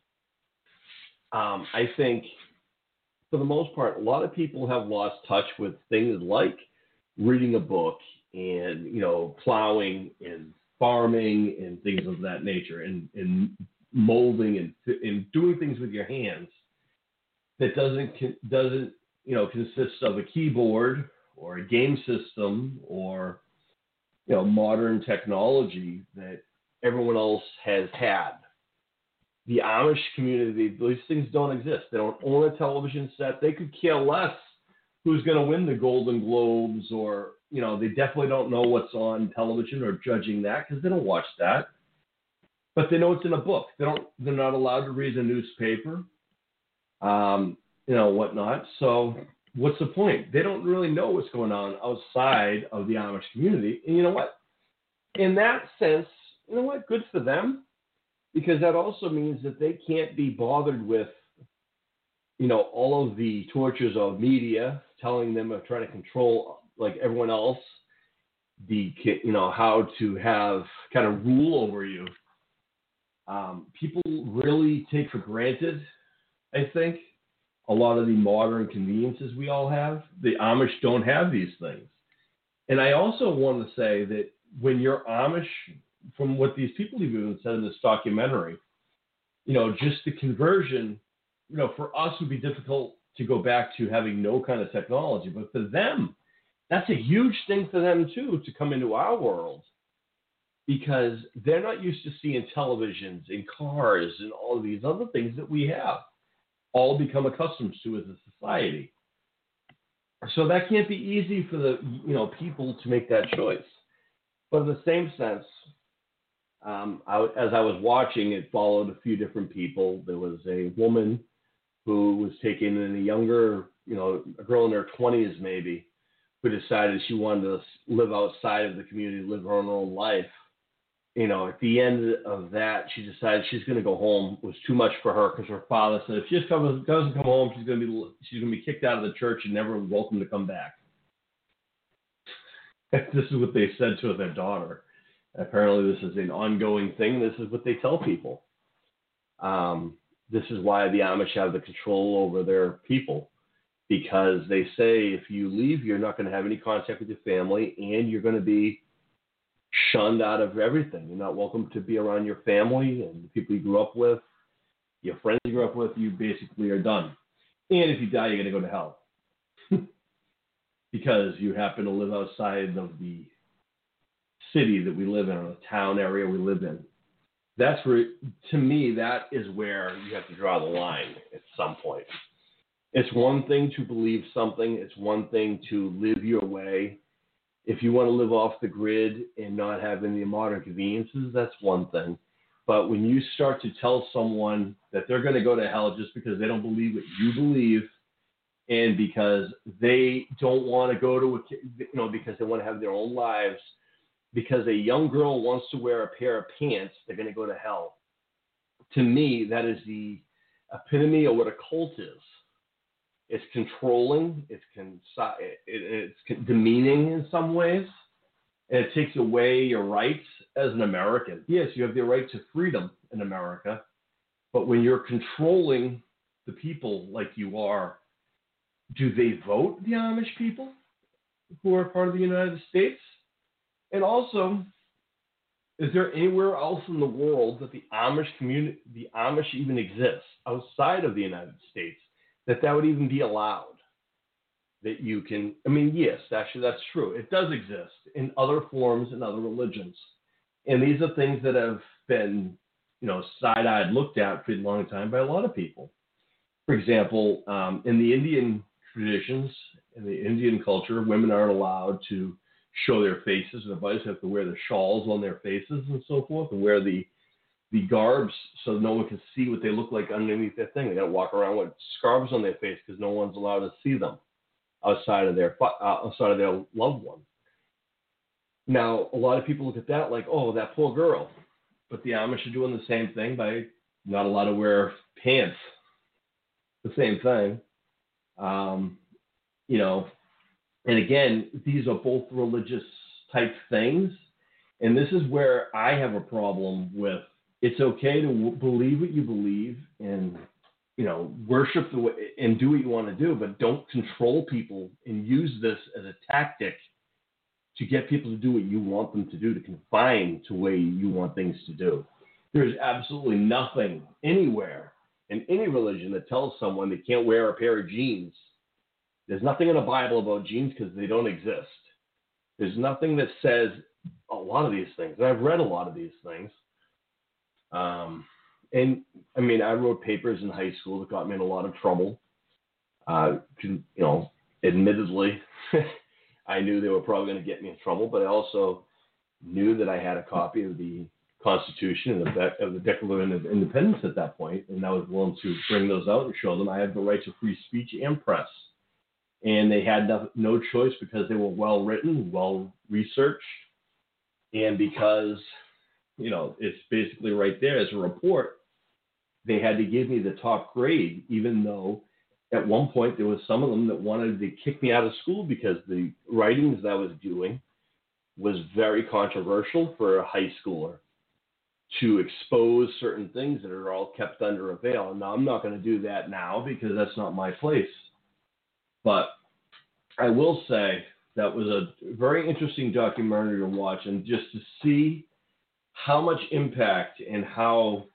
I think for the most part, a lot of people have lost touch with things like reading a book and, plowing and farming and things of that nature, and molding and doing things with your hands that doesn't consist of a keyboard or a game system or, modern technology that everyone else has had. The Amish community, those things don't exist. They don't own a television set. They could care less who's going to win the Golden Globes, or, they definitely don't know what's on television or judging that because they don't watch that. But they know it's in a book. They're not allowed to read a newspaper, whatnot. So what's the point? They don't really know what's going on outside of the Amish community. And you know what? In that sense, good for them, because that also means that they can't be bothered with, all of the tortures of media telling them of trying to control, like everyone else, how to have kind of rule over you. People really take for granted, I think, a lot of the modern conveniences we all have. The Amish don't have these things. And I also want to say that when you're Amish, from what these people have even said in this documentary, just the conversion, for us would be difficult to go back to having no kind of technology. But for them, that's a huge thing for them, too, to come into our world. Because they're not used to seeing televisions and cars and all of these other things that we have all become accustomed to as a society. So that can't be easy for the people to make that choice. But in the same sense, as I was watching, it followed a few different people. There was a woman who was taking in a younger, a girl in her 20s maybe, who decided she wanted to live outside of the community, live her own life. At the end of that, she decided she's going to go home. It was too much for her because her father said if she just doesn't come home, she's going to be kicked out of the church and never welcome to come back. This is what they said to their daughter. Apparently, this is an ongoing thing. This is what they tell people. This is why the Amish have the control over their people, because they say if you leave, you're not going to have any contact with your family, and you're going to be shunned out of everything. You're not welcome to be around your family and the people you grew up with, your friends you grew up with. You basically are done. And if you die, you're going to go to hell because you happen to live outside of the city that we live in, or the town area we live in. That's where, to me, that is where you have to draw the line at some point. It's one thing to believe something. It's one thing to live your way. If you want to live off the grid and not have any modern conveniences, that's one thing. But when you start to tell someone that they're going to go to hell just because they don't believe what you believe, and because they don't want to go to because they want to have their own lives. Because a young girl wants to wear a pair of pants, they're going to go to hell. To me, that is the epitome of what a cult is. It's controlling, it's demeaning in some ways, and it takes away your rights as an American. Yes, you have the right to freedom in America, but when you're controlling the people like you are, do they vote, the Amish people who are part of the United States? And also, is there anywhere else in the world that the Amish community, the Amish even exists outside of the United States, that would even be allowed? That you can, yes, actually that's true. It does exist in other forms and other religions. And these are things that have been, side-eyed looked at for a long time by a lot of people. For example, in the Indian traditions, in the Indian culture, women aren't allowed to show their faces. The boys have to wear the shawls on their faces and so forth, and wear the garbs so no one can see what they look like underneath their thing. They got to walk around with scarves on their face because no one's allowed to see them outside of their loved one. Now, a lot of people look at that like, oh, that poor girl. But the Amish are doing the same thing by not allowed to wear pants. The same thing. And again, these are both religious type things. And this is where I have a problem with, it's okay to believe what you believe and, worship the way and do what you want to do, but don't control people and use this as a tactic to get people to do what you want them to do, to confine to the way you want things to do. There's absolutely nothing anywhere in any religion that tells someone they can't wear a pair of jeans. There's nothing in the Bible about jeans because they don't exist. There's nothing that says a lot of these things. And I've read a lot of these things. I wrote papers in high school that got me in a lot of trouble. Admittedly, I knew they were probably going to get me in trouble, but I also knew that I had a copy of the Constitution and of the Declaration of Independence at that point, and I was willing to bring those out and show them I had the right to free speech and press. And they had no choice because they were well written, well researched, and because it's basically right there as a report. They had to give me the top grade, even though at one point there was some of them that wanted to kick me out of school because the writings that I was doing was very controversial for a high schooler, to expose certain things that are all kept under a veil. And now I'm not going to do that now because that's not my place. But I will say that was a very interesting documentary to watch, and just to see how much impact and how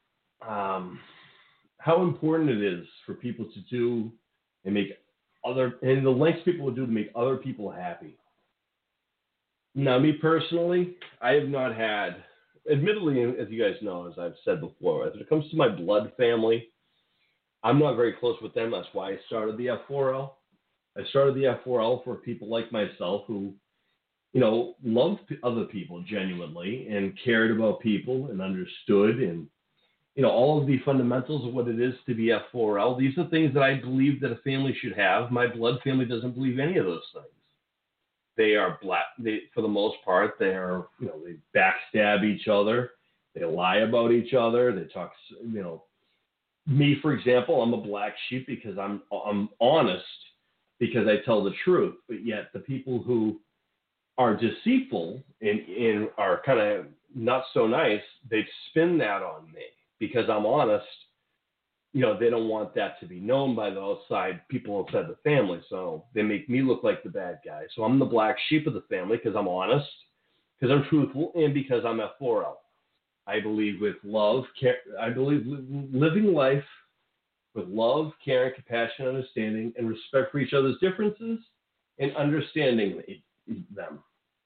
important it is for people to do and the lengths people will do to make other people happy. Now, me personally, I have not had, admittedly, as you guys know, as I've said before, as it comes to my blood family, I'm not very close with them. That's why I started the F4L. I started the F4L for people like myself who, loved other people genuinely and cared about people and understood and, all of the fundamentals of what it is to be F4L. These are things that I believe that a family should have. My blood family doesn't believe any of those things. They are black. For the most part, they are, they backstab each other. They lie about each other. They talk, me, for example, I'm a black sheep because I'm honest, because I tell the truth. But yet the people who are deceitful and are kind of not so nice, they spin that on me because I'm honest. They don't want that to be known by the outside people outside the family. So they make me look like the bad guy. So I'm the black sheep of the family because I'm honest, because I'm truthful, and because I'm F4L. I believe with love, I believe living life with love, care, compassion, understanding, and respect for each other's differences and understanding them.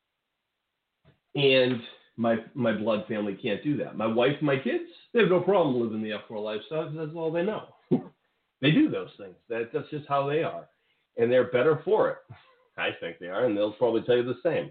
And my blood family can't do that. My wife and my kids, they have no problem living the F4 lifestyle because that's all they know. They do those things. That's just how they are. And they're better for it. I think they are, and they'll probably tell you the same.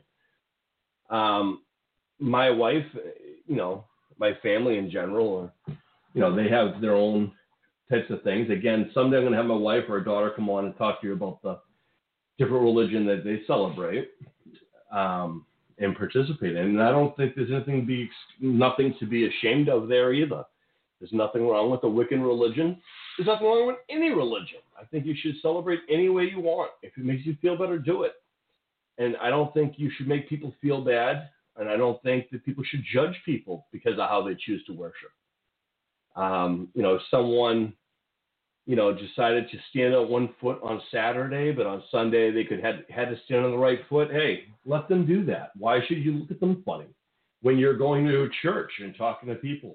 My wife, my family in general, they have their own types of things. Again, someday I'm going to have my wife or a daughter come on and talk to you about the different religion that they celebrate and participate in. And I don't think there's nothing to be ashamed of there either. There's nothing wrong with the Wiccan religion. There's nothing wrong with any religion. I think you should celebrate any way you want. If it makes you feel better, do it. And I don't think you should make people feel bad. And I don't think that people should judge people because of how they choose to worship. If someone, decided to stand on one foot on Saturday, but on Sunday they had to stand on the right foot, hey, let them do that. Why should you look at them funny when you're going to a church and talking to people?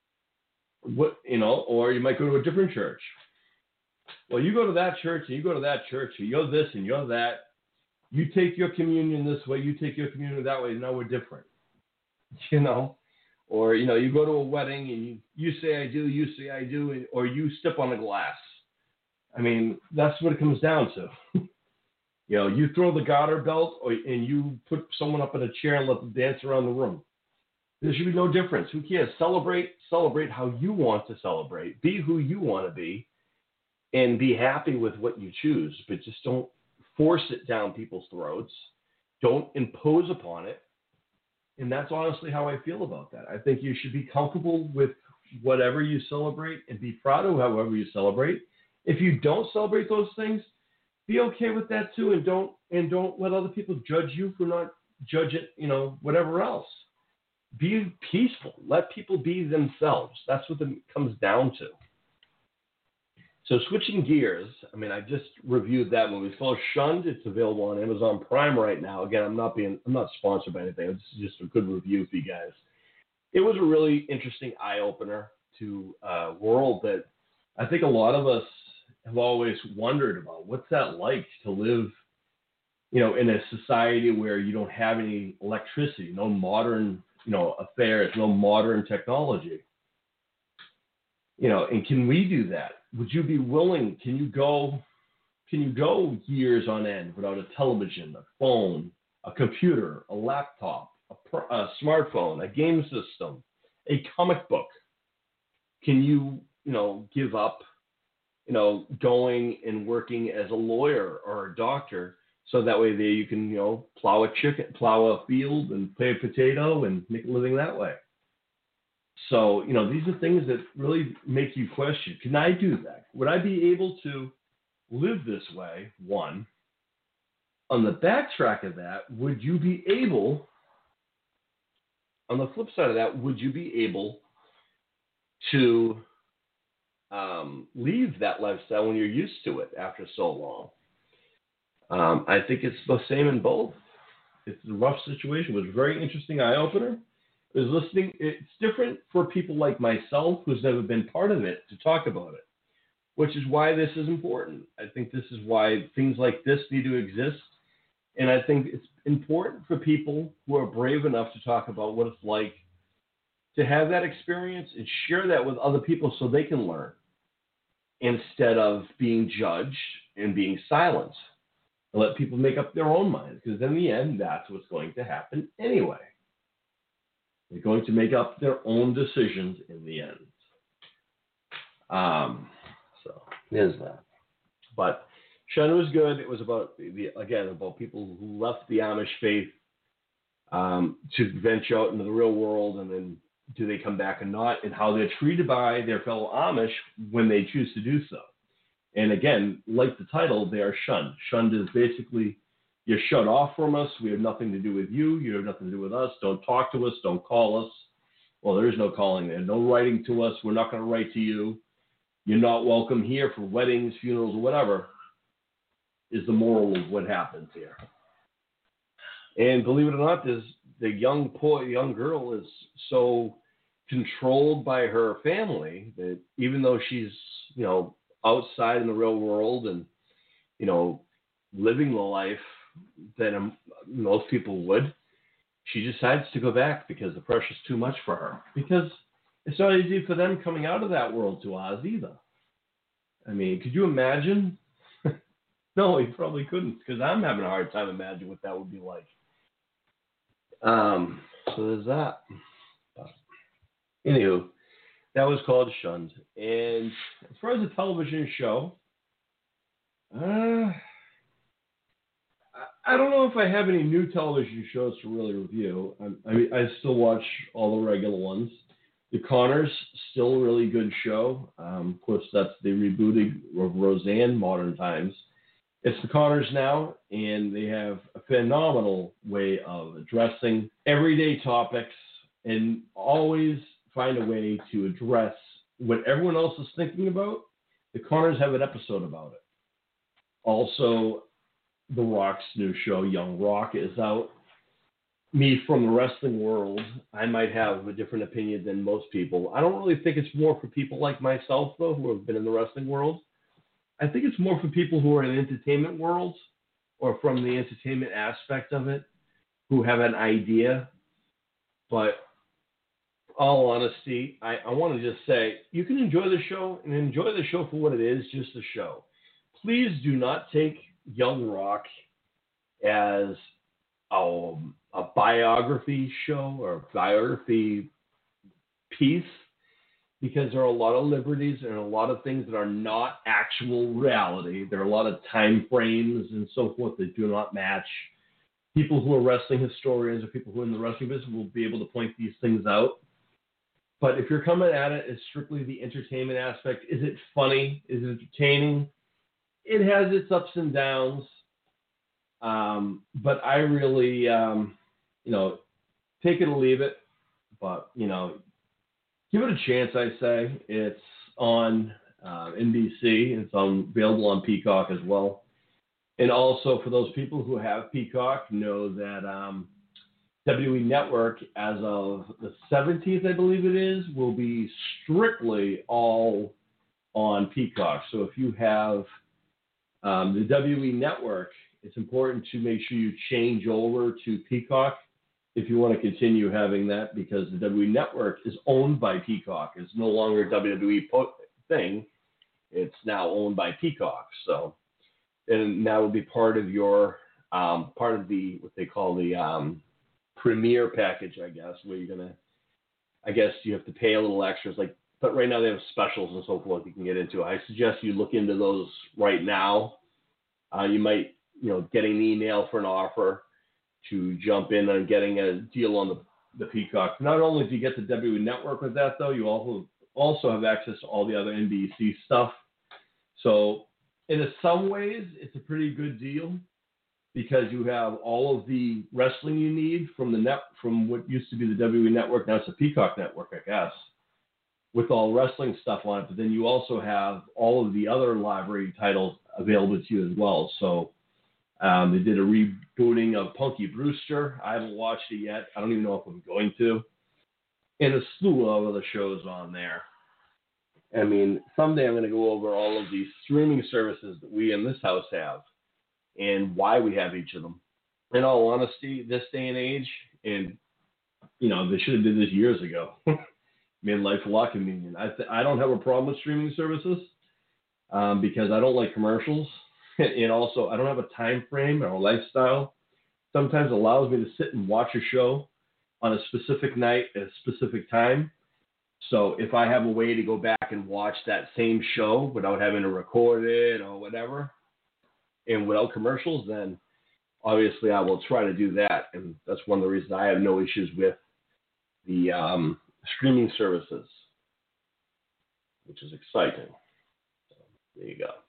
Or you might go to a different church. Well, you go to that church and you go to that church, and you're this and you're that. You take your communion this way, you take your communion that way. No, we're different. Or, you go to a wedding and you say I do, you say I do, or you step on a glass. I mean, that's what it comes down to. You throw the garter belt and you put someone up in a chair and let them dance around the room. There should be no difference. Who cares? Celebrate how you want to celebrate. Be who you want to be and be happy with what you choose, but just don't force it down people's throats. Don't impose upon it. And that's honestly how I feel about that. I think you should be comfortable with whatever you celebrate and be proud of however you celebrate. If you don't celebrate those things, be okay with that too, and don't let other people judge you for not judging, whatever else. Be peaceful. Let people be themselves. That's what it comes down to. So switching gears, I just reviewed that movie. It's called Shunned. It's available on Amazon Prime right now. Again, I'm not sponsored by anything. This is just a good review for you guys. It was a really interesting eye-opener to a world that I think a lot of us have always wondered about. What's that like to live, in a society where you don't have any electricity, no modern, affairs, no modern technology? And can we do that? Would you be willing? Can you go years on end without a television, a phone, a computer, a laptop, a smartphone, a game system, a comic book? Can you, give up, going and working as a lawyer or a doctor so that way you can, plow a field and pay a potato and make a living that way? So, these are things that really make you question, can I do that? Would I be able to live this way? One. On the backtrack of that, would you be able, on the flip side of that, would you be able to leave that lifestyle when you're used to it after so long? I think it's the same in both. It's a rough situation. It was a very interesting eye-opener. It's different for people like myself who's never been part of it to talk about it, which is why this is important. I think this is why things like this need to exist. And I think it's important for people who are brave enough to talk about what it's like to have that experience and share that with other people so they can learn instead of being judged and being silenced. And let people make up their own minds, because in the end, that's what's going to happen anyway. They're going to make up their own decisions in the end. So there's that. But Shunned was good. It was about people who left the Amish faith to venture out into the real world, and then do they come back or not, and how they're treated by their fellow Amish when they choose to do so. And again, like the title, they are shunned. Shunned is basically, you're shut off from us. We have nothing to do with you. You have nothing to do with us. Don't talk to us. Don't call us. Well, there is no calling there. No writing to us. We're not going to write to you. You're not welcome here for weddings, funerals, or whatever, is the moral of what happens here. And believe it or not, the young girl is so controlled by her family that even though she's, outside in the real world and, living the life that most people would, she decides to go back because the pressure's too much for her. Because it's not easy for them coming out of that world to Oz either. I mean, could you imagine? No, you probably couldn't, because I'm having a hard time imagining what that would be like. So there's that. Anywho, That was called Shunned. And as far as a television show, I don't know if I have any new television shows to really review. I still watch all the regular ones. The Conners, still a really good show. Of course, that's the rebooting of Roseanne, Modern Times. It's The Conners now, and they have a phenomenal way of addressing everyday topics and always find a way to address what everyone else is thinking about. The Conners have an episode about it. Also, The Rock's new show, Young Rock, is out. Me, from the wrestling world, I might have a different opinion than most people. I don't really think it's more for people like myself, though, who have been in the wrestling world. I think it's more for people who are in the entertainment world or from the entertainment aspect of it, who have an idea. But all honesty, I want to just say, you can enjoy the show and enjoy the show for what it is, just a show. Please do not take Young Rock as a biography show or biography piece, because there are a lot of liberties and a lot of things that are not actual reality. There are a lot of time frames and so forth that do not match. People who are wrestling historians or people who are in the wrestling business will be able to point these things out. But if you're coming at it as strictly the entertainment aspect, is it funny? Is it entertaining? It has its ups and downs. But I really, take it or leave it. But, give it a chance, I say. It's on NBC. It's available on Peacock as well. And also, for those people who have Peacock, know that WWE Network, as of the 17th, I believe it is, will be strictly all on Peacock. So if you have the WWE Network, it's important to make sure you change over to Peacock if you want to continue having that, because the WWE Network is owned by Peacock. It's no longer a WWE thing. It's now owned by Peacock. So, and that will be part of your, part of the, what they call the Premier package, I guess, where you're going to, I guess you have to pay a little extras. But right now they have specials and so forth you can get into. I suggest you look into those right now. You might, getting an email for an offer to jump in on getting a deal on the Peacock. Not only do you get the WWE Network with that, though, you also have access to all the other NBC stuff. So in some ways, it's a pretty good deal because you have all of the wrestling you need from what used to be the WWE Network. Now it's a Peacock Network, I guess, with all wrestling stuff on it. But then you also have all of the other library titles available to you as well. So they did a rebooting of Punky Brewster. I haven't watched it yet. I don't even know if I'm going to. And a slew of other shows on there. I mean, someday I'm going to go over all of these streaming services that we in this house have and why we have each of them. In all honesty, this day and age, and, they should have did this years ago. Made life a lot convenient. I don't have a problem with streaming services because I don't like commercials. And also, I don't have a time frame or a lifestyle. Sometimes it allows me to sit and watch a show on a specific night at a specific time. So if I have a way to go back and watch that same show without having to record it or whatever, and without commercials, then obviously I will try to do that. And that's one of the reasons I have no issues with the streaming services, which is exciting. So there you go.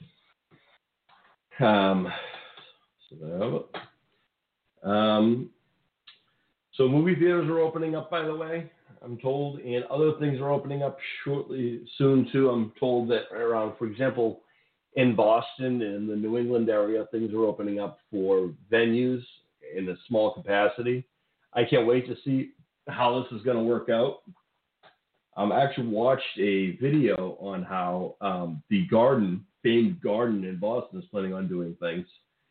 So movie theaters are opening up, by the way, I'm told, and other things are opening up soon too. I'm told that around, for example, in Boston and the New England area, things are opening up for venues in a small capacity. I can't wait to see how this is going to work out. I actually watched a video on how the famed Garden in Boston is planning on doing things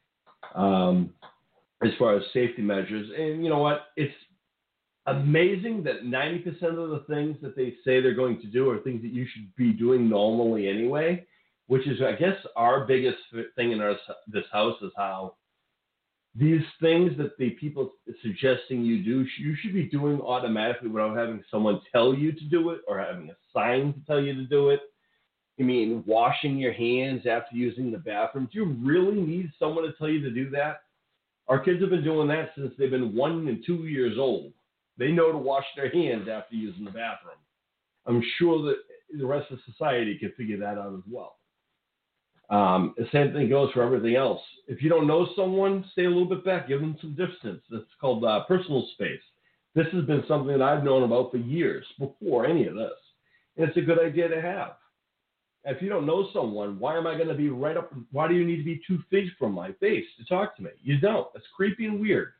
as far as safety measures. And you know what? It's amazing that 90% of the things that they say they're going to do are things that you should be doing normally anyway, which is, I guess, our biggest thing in this house is how these things that the people suggesting you do, you should be doing automatically without having someone tell you to do it or having a sign to tell you to do it. I mean, washing your hands after using the bathroom. Do you really need someone to tell you to do that? Our kids have been doing that since they've been 1 and 2 years old. They know to wash their hands after using the bathroom. I'm sure that the rest of society can figure that out as well. The same thing goes for everything else. If you don't know someone, stay a little bit back. Give them some distance. That's called personal space. This has been something that I've known about for years before any of this. And it's a good idea to have. If you don't know someone, why am I going to be right up? Why do you need to be 2 feet from my face to talk to me? You don't. That's creepy and weird.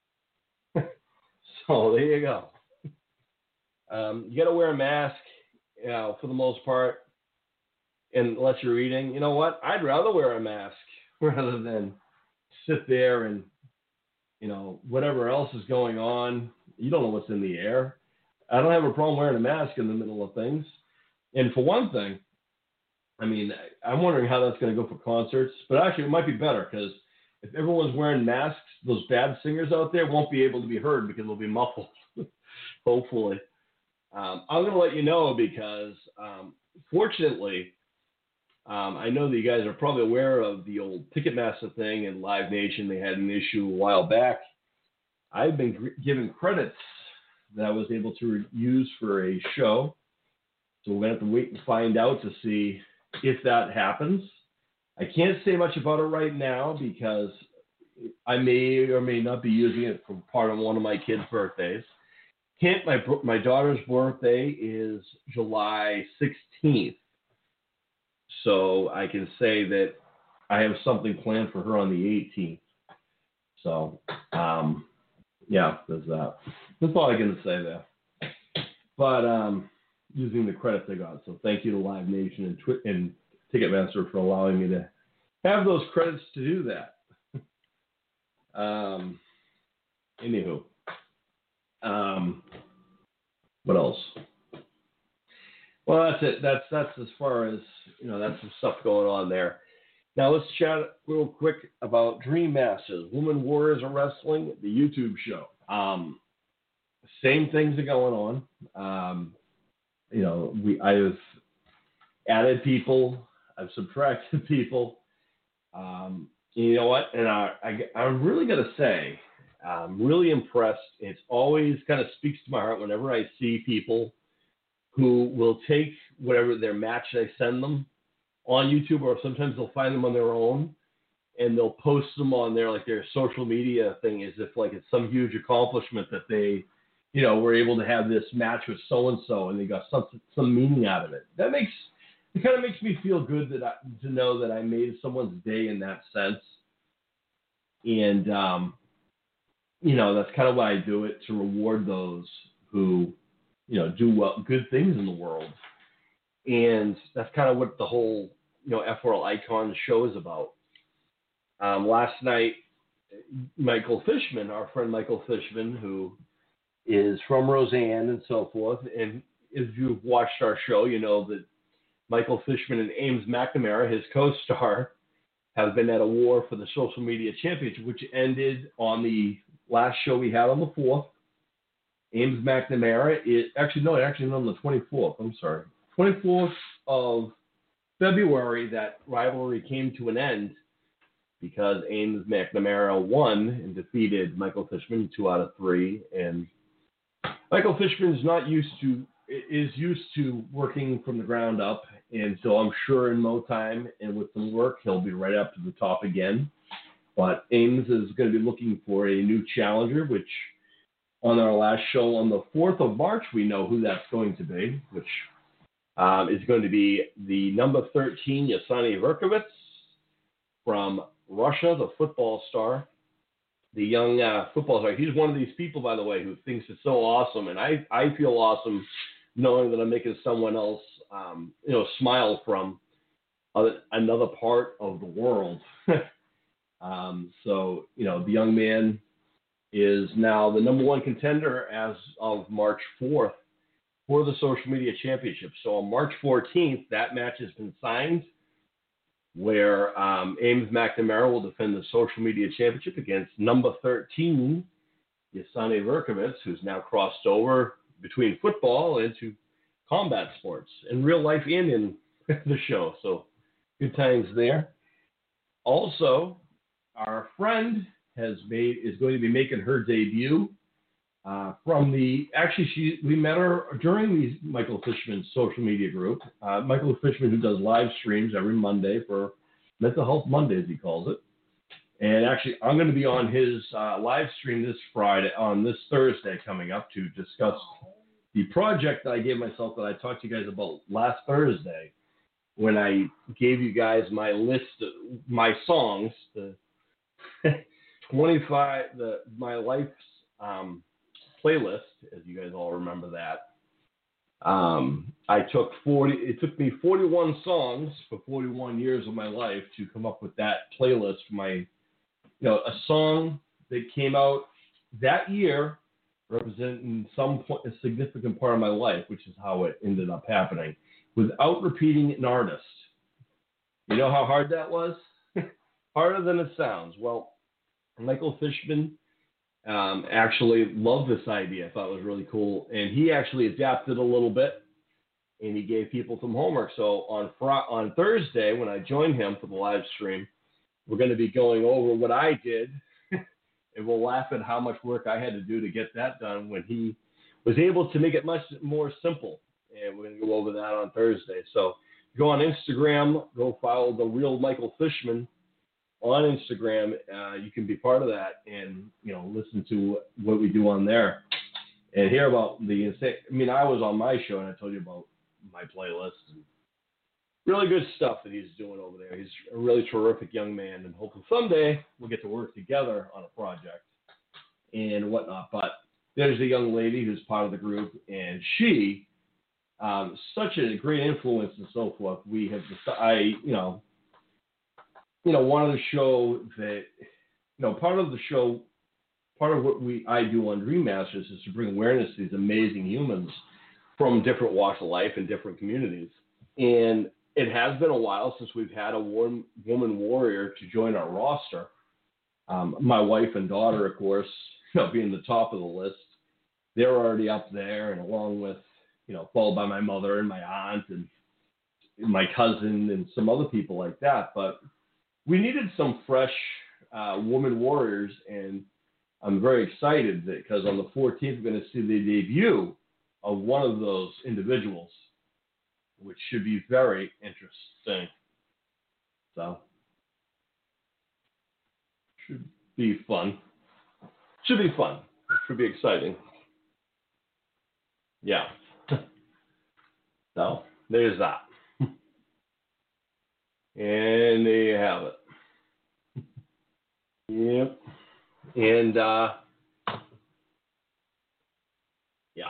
So there you go. You got to wear a mask, for the most part, unless you're eating. You know what? I'd rather wear a mask rather than sit there and, whatever else is going on. You don't know what's in the air. I don't have a problem wearing a mask in the middle of things. And for one thing, I mean, I'm wondering how that's going to go for concerts. But actually, it might be better because if everyone's wearing masks, those bad singers out there won't be able to be heard because they'll be muffled, hopefully. I'm going to let you know because, fortunately, I know that you guys are probably aware of the old Ticketmaster thing and Live Nation. They had an issue a while back. I've been given credits that I was able to use for a show. So we're going to have to wait and find out to see if that happens. I can't say much about it right now because I may or may not be using it for part of one of my kids' birthdays. My daughter's birthday is July 16th. So I can say that I have something planned for her on the 18th. So, yeah, there's that. That's all I can say there. But using the credits I got. So thank you to Live Nation and Ticketmaster for allowing me to have those credits to do that. Anywho. What else? Well, that's it. That's as far as, that's some stuff going on there. Now let's chat real quick about Dream Masters, Women Warriors of Wrestling, the YouTube show. Same things are going on. I've added people, I've subtracted people. You know what? And I'm really going to say, I'm really impressed. It always kind of speaks to my heart whenever I see people who will take whatever their match I send them on YouTube, or sometimes they'll find them on their own, and they'll post them on their social media thing as if like it's some huge accomplishment that they, were able to have this match with so-and-so and they got some meaning out of it. It kind of makes me feel good to know that I made someone's day in that sense. And, that's kind of why I do it, to reward those who, do good things in the world. And that's kind of what the whole, FRL Icon show is about. Last night, Michael Fishman, our friend Michael Fishman, who is from Roseanne and so forth, and if you've watched our show, you know that Michael Fishman and Ames McNamara, his co-star, have been at a war for the social media championship, which ended on the last show we had on the 4th. Ames McNamara is actually on the 24th. I'm sorry. 24th of February, that rivalry came to an end because Ames McNamara won and defeated Michael Fishman 2 out of 3. And Michael Fishman is used to working from the ground up. And so I'm sure in no time and with some work, he'll be right up to the top again. But Ames is going to be looking for a new challenger, which on our last show on the 4th of March, we know who that's going to be, which is going to be the number 13, Yasani Verkovitz from Russia, the football star, the young football star. He's one of these people, by the way, who thinks it's so awesome. And I feel awesome knowing that I'm making someone else, smile from another part of the world. So, the young man is now the number 1 contender as of March 4th for the social media championship. So on March 14th, that match has been signed. where Ames McNamara will defend the social media championship against number 13, Yasani Verkovitz, who's now crossed over between football into combat sports in real life and in the show. So good times there. Also, our friend is going to be making her debut we met her during the Michael Fishman social media group. Michael Fishman, who does live streams every Monday for Mental Health Monday, as he calls it. And actually, I'm going to be on his live stream this Thursday coming up to discuss the project that I gave myself that I talked to you guys about last Thursday when I gave you guys my list of my songs, the 25, my life's playlist, as you guys all remember that. It took me 41 songs for 41 years of my life to come up with that playlist for a song that came out that year representing a significant part of my life, which is how it ended up happening, without repeating an artist. You know how hard that was? Harder than it sounds. Well, Michael Fishman actually loved this idea. I thought it was really cool. And he actually adapted a little bit, and he gave people some homework. So on Thursday, when I joined him for the live stream, we're going to be going over what I did, and we'll laugh at how much work I had to do to get that done when he was able to make it much more simple. And we're going to go over that on Thursday. So go on Instagram, go follow The Real Michael Fishman on Instagram. You can be part of that and, listen to what we do on there and hear about I was on my show and I told you about my playlist and really good stuff that he's doing over there. He's a really terrific young man, and hopefully someday we'll get to work together on a project and whatnot. But there's a young lady who's part of the group, and she, such a great influence and so forth. We have wanted to show that, part of the show, part of what I do on Dream Masters is to bring awareness to these amazing humans from different walks of life and different communities. And it has been a while since we've had a woman warrior to join our roster. My wife and daughter, of course, being the top of the list, they're already up there, and along with, followed by my mother and my aunt and my cousin and some other people like that. But we needed some fresh woman warriors, and I'm very excited because on the 14th, we're going to see the debut of one of those individuals, which should be very interesting. So, should be fun. Should be fun. Should be exciting. Yeah. So, there's that. And there you have it. Yep. And, yeah.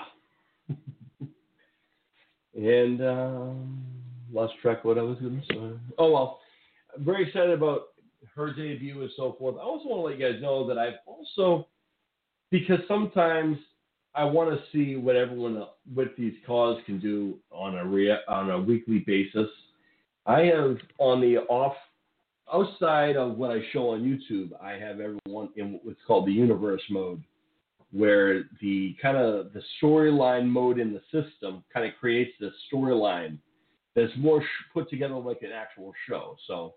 And lost track of what I was going to say. Oh, well, I'm very excited about her debut and so forth. I also want to let you guys know that I've also, because sometimes I want to see what everyone with these cause can do on a weekly basis. I have on the outside of what I show on YouTube, I have everyone in what's called the universe mode, where the storyline mode in the system kind of creates this storyline that's more put together like an actual show. So,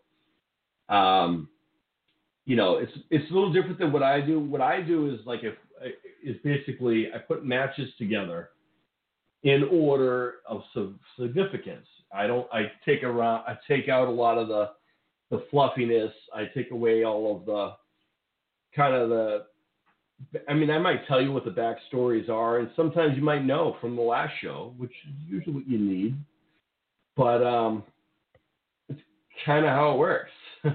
it's a little different than what I do. What I do is basically I put matches together in order of significance. I take out a lot of the fluffiness. I take away all of the I might tell you what the backstories are, and sometimes you might know from the last show, which is usually what you need. But it's kind of how it works.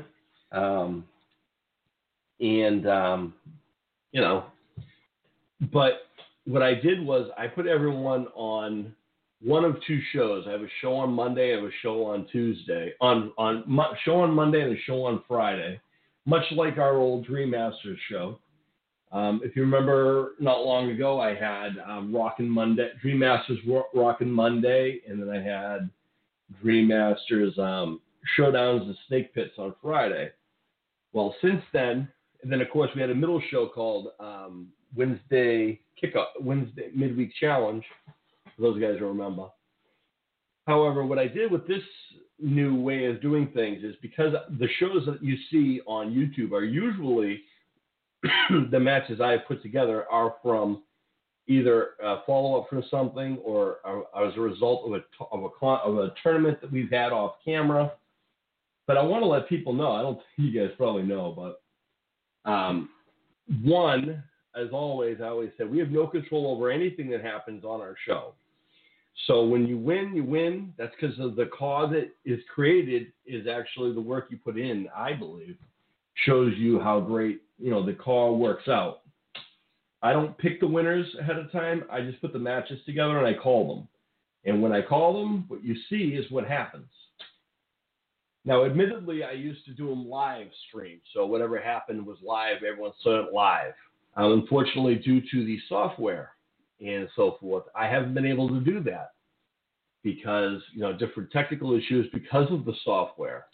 But what I did was I put everyone on one of two shows. I have a show on Monday, I have a show on Tuesday, show on Monday and a show on Friday, much like our old Dream Masters show. If you remember, not long ago, I had Rockin' Monday, Dream Masters Rockin' Monday, and then I had Dream Masters Showdowns and Snake Pits on Friday. Well, since then, and then of course we had a middle show called Wednesday Midweek Challenge, for those guys who remember. However, what I did with this new way of doing things is because the shows that you see on YouTube are usually the matches I have put together are from either a follow-up from something or as a result of a tournament that we've had off camera. But I want to let people know, I don't think you guys probably know, but one, as always, I always say, we have no control over anything that happens on our show. So when you win, you win. That's because of the cause that is created is actually the work you put in, I believe, shows you how great, the call works out. I don't pick the winners ahead of time. I just put the matches together and I call them. And when I call them, what you see is what happens. Now, admittedly, I used to do them live stream. So whatever happened was live. Everyone saw it live. Unfortunately, due to the software and so forth, I haven't been able to do that because, different technical issues because of the software.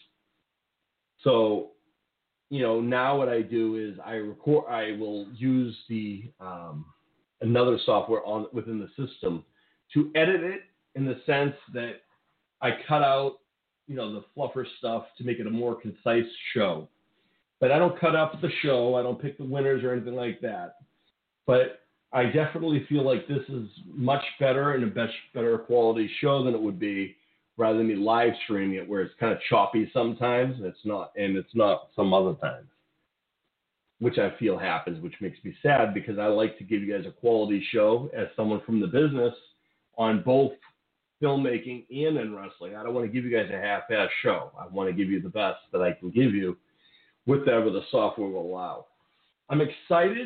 So, now what I do is I will use the another software within the system to edit it in the sense that I cut out, the fluffer stuff to make it a more concise show. But I don't cut up the show. I don't pick the winners or anything like that. But I definitely feel like this is much better and a better quality show than it would be rather than me live streaming it where it's kind of choppy sometimes and it's not some other times, which I feel happens, which makes me sad because I like to give you guys a quality show as someone from the business on both filmmaking and in wrestling. I don't want to give you guys a half-ass show. I want to give you the best that I can give you with whatever the software will allow. I'm excited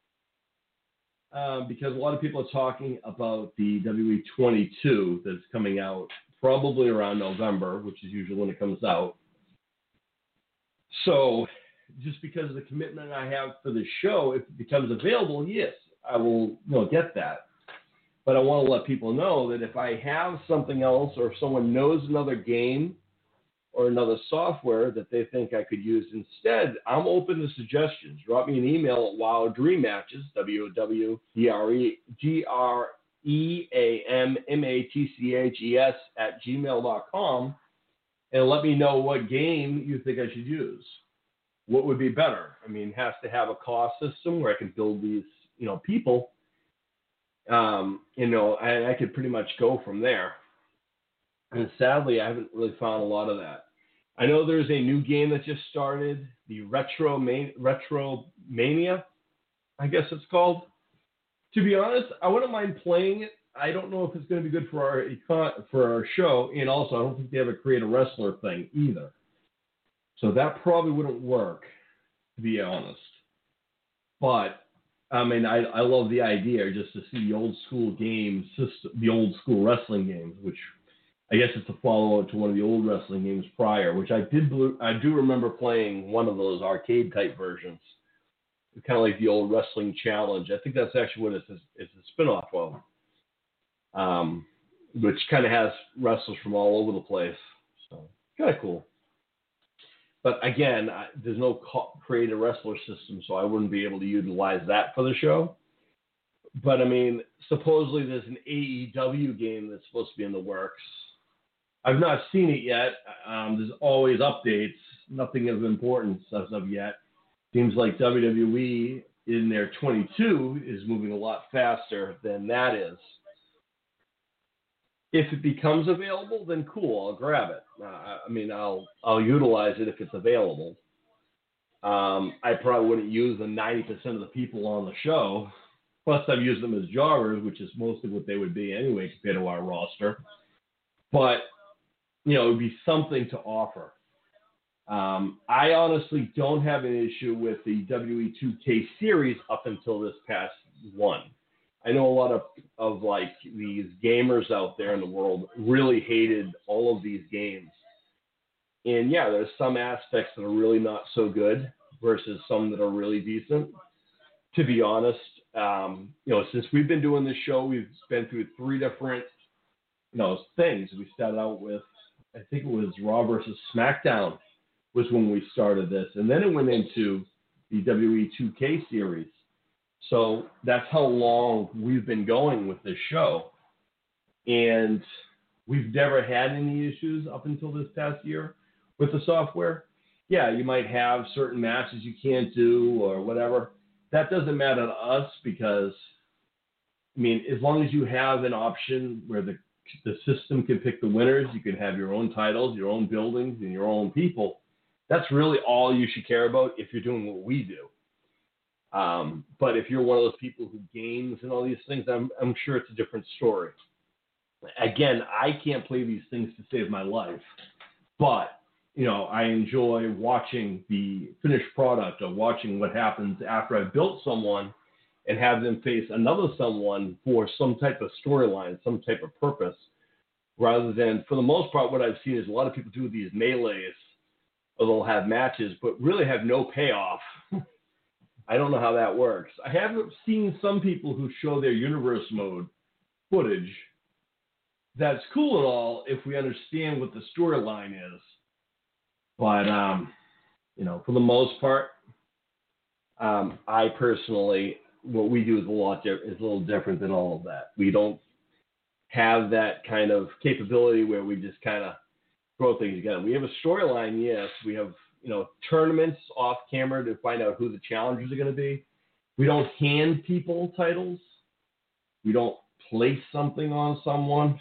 because a lot of people are talking about the WE22 that's coming out probably around November, which is usually when it comes out. So just because of the commitment I have for the show, if it becomes available, yes, I will get that. But I want to let people know that if I have something else or if someone knows another game or another software that they think I could use instead, I'm open to suggestions. Drop me an email at WowDreamMatches, WWDreammatches @gmail.com, and let me know what game you think I should use. What would be better? I mean, it has to have a cost system where I can build these, people. And I could pretty much go from there. And sadly, I haven't really found a lot of that. I know there's a new game that just started, the Retro Mania, I guess it's called. To be honest, I wouldn't mind playing it. I don't know if it's going to be good for our show, and also I don't think they have a create a wrestler thing either. So that probably wouldn't work, to be honest. But I mean, I love the idea just to see the old school game system, the old school wrestling games, which I guess it's a follow-up to one of the old wrestling games prior, which I do remember playing one of those arcade type versions. It's kind of like the old Wrestling Challenge. I think that's actually what it's a spinoff of, which kind of has wrestlers from all over the place. So kind of cool. But again, there's no create a wrestler system, so I wouldn't be able to utilize that for the show. But I mean, supposedly there's an AEW game that's supposed to be in the works. I've not seen it yet. There's always updates, nothing of importance as of yet. Seems like WWE in their 22 is moving a lot faster than that is. If it becomes available, then cool, I'll grab it. I'll utilize it if it's available. I probably wouldn't use the 90% of the people on the show. Plus, I've used them as jobbers, which is mostly what they would be anyway compared to our roster. But, it would be something to offer. I honestly don't have an issue with the WE2K series up until this past one. I know a lot of like these gamers out there in the world really hated all of these games. And yeah, there's some aspects that are really not so good versus some that are really decent. To be honest, since we've been doing this show, we've been through 3 different, things. We started out with I think it was Raw versus SmackDown was when we started this. And then it went into the WWE 2K series. So that's how long we've been going with this show. And we've never had any issues up until this past year with the software. Yeah, you might have certain matches you can't do or whatever. That doesn't matter to us because, I mean, as long as you have an option where the system can pick the winners, you can have your own titles, your own buildings, and your own people. That's really all you should care about if you're doing what we do. But if you're one of those people who games and all these things, I'm sure it's a different story. Again, I can't play these things to save my life, but you know, I enjoy watching the finished product or watching what happens after I've built someone and have them face another someone for some type of storyline, some type of purpose, rather than, for the most part, what I've seen is a lot of people do these melees, or they'll have matches, but really have no payoff. I don't know how that works. I haven't seen some people who show their universe mode footage. That's cool and all if we understand what the storyline is. But, you know, for the most part, I personally, what we do is a little different than all of that. We don't have that kind of capability where we just kind of throw things together. We have a storyline, yes. We have, you know, tournaments off camera to find out who the challengers are going to be. We don't hand people titles. We don't place something on someone.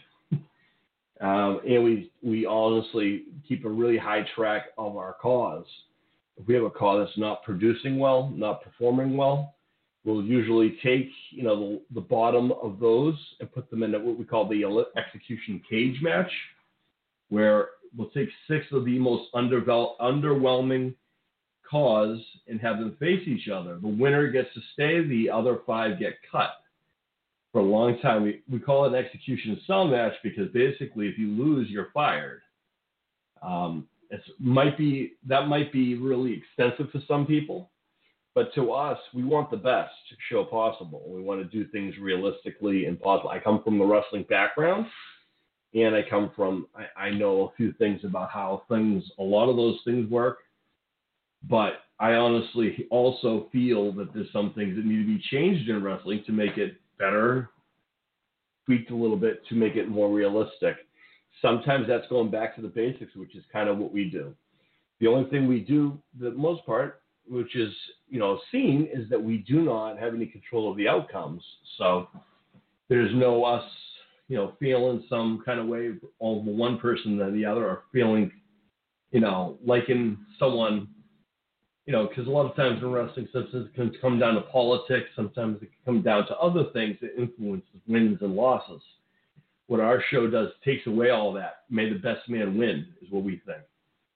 And we honestly keep a really high track of our cause. If we have a cause that's not producing well, not performing well, we'll usually take, you know, the bottom of those and put them in what we call the execution cage match, where we'll take 6 of the most underwhelming cause and have them face each other. The winner gets to stay, the other 5 get cut. For a long time, we call it an execution cell match because basically if you lose, you're fired. That might be really extensive to some people, but to us, we want the best show possible. We want to do things realistically and possible. I come from the wrestling background, and I know a few things about how a lot of those things work, but I honestly also feel that there's some things that need to be changed in wrestling to make it better, tweaked a little bit to make it more realistic. Sometimes that's going back to the basics, which is kind of what we do. The only thing we do, the most part, which is, you know, seen, is that we do not have any control of the outcomes. So there's no us, you know, feeling some kind of way over one person than the other, or feeling, you know, liking someone. You know, because a lot of times in wrestling, sometimes it can come down to politics. Sometimes it can come down to other things that influence wins and losses. What our show does takes away all that. May the best man win is what we think.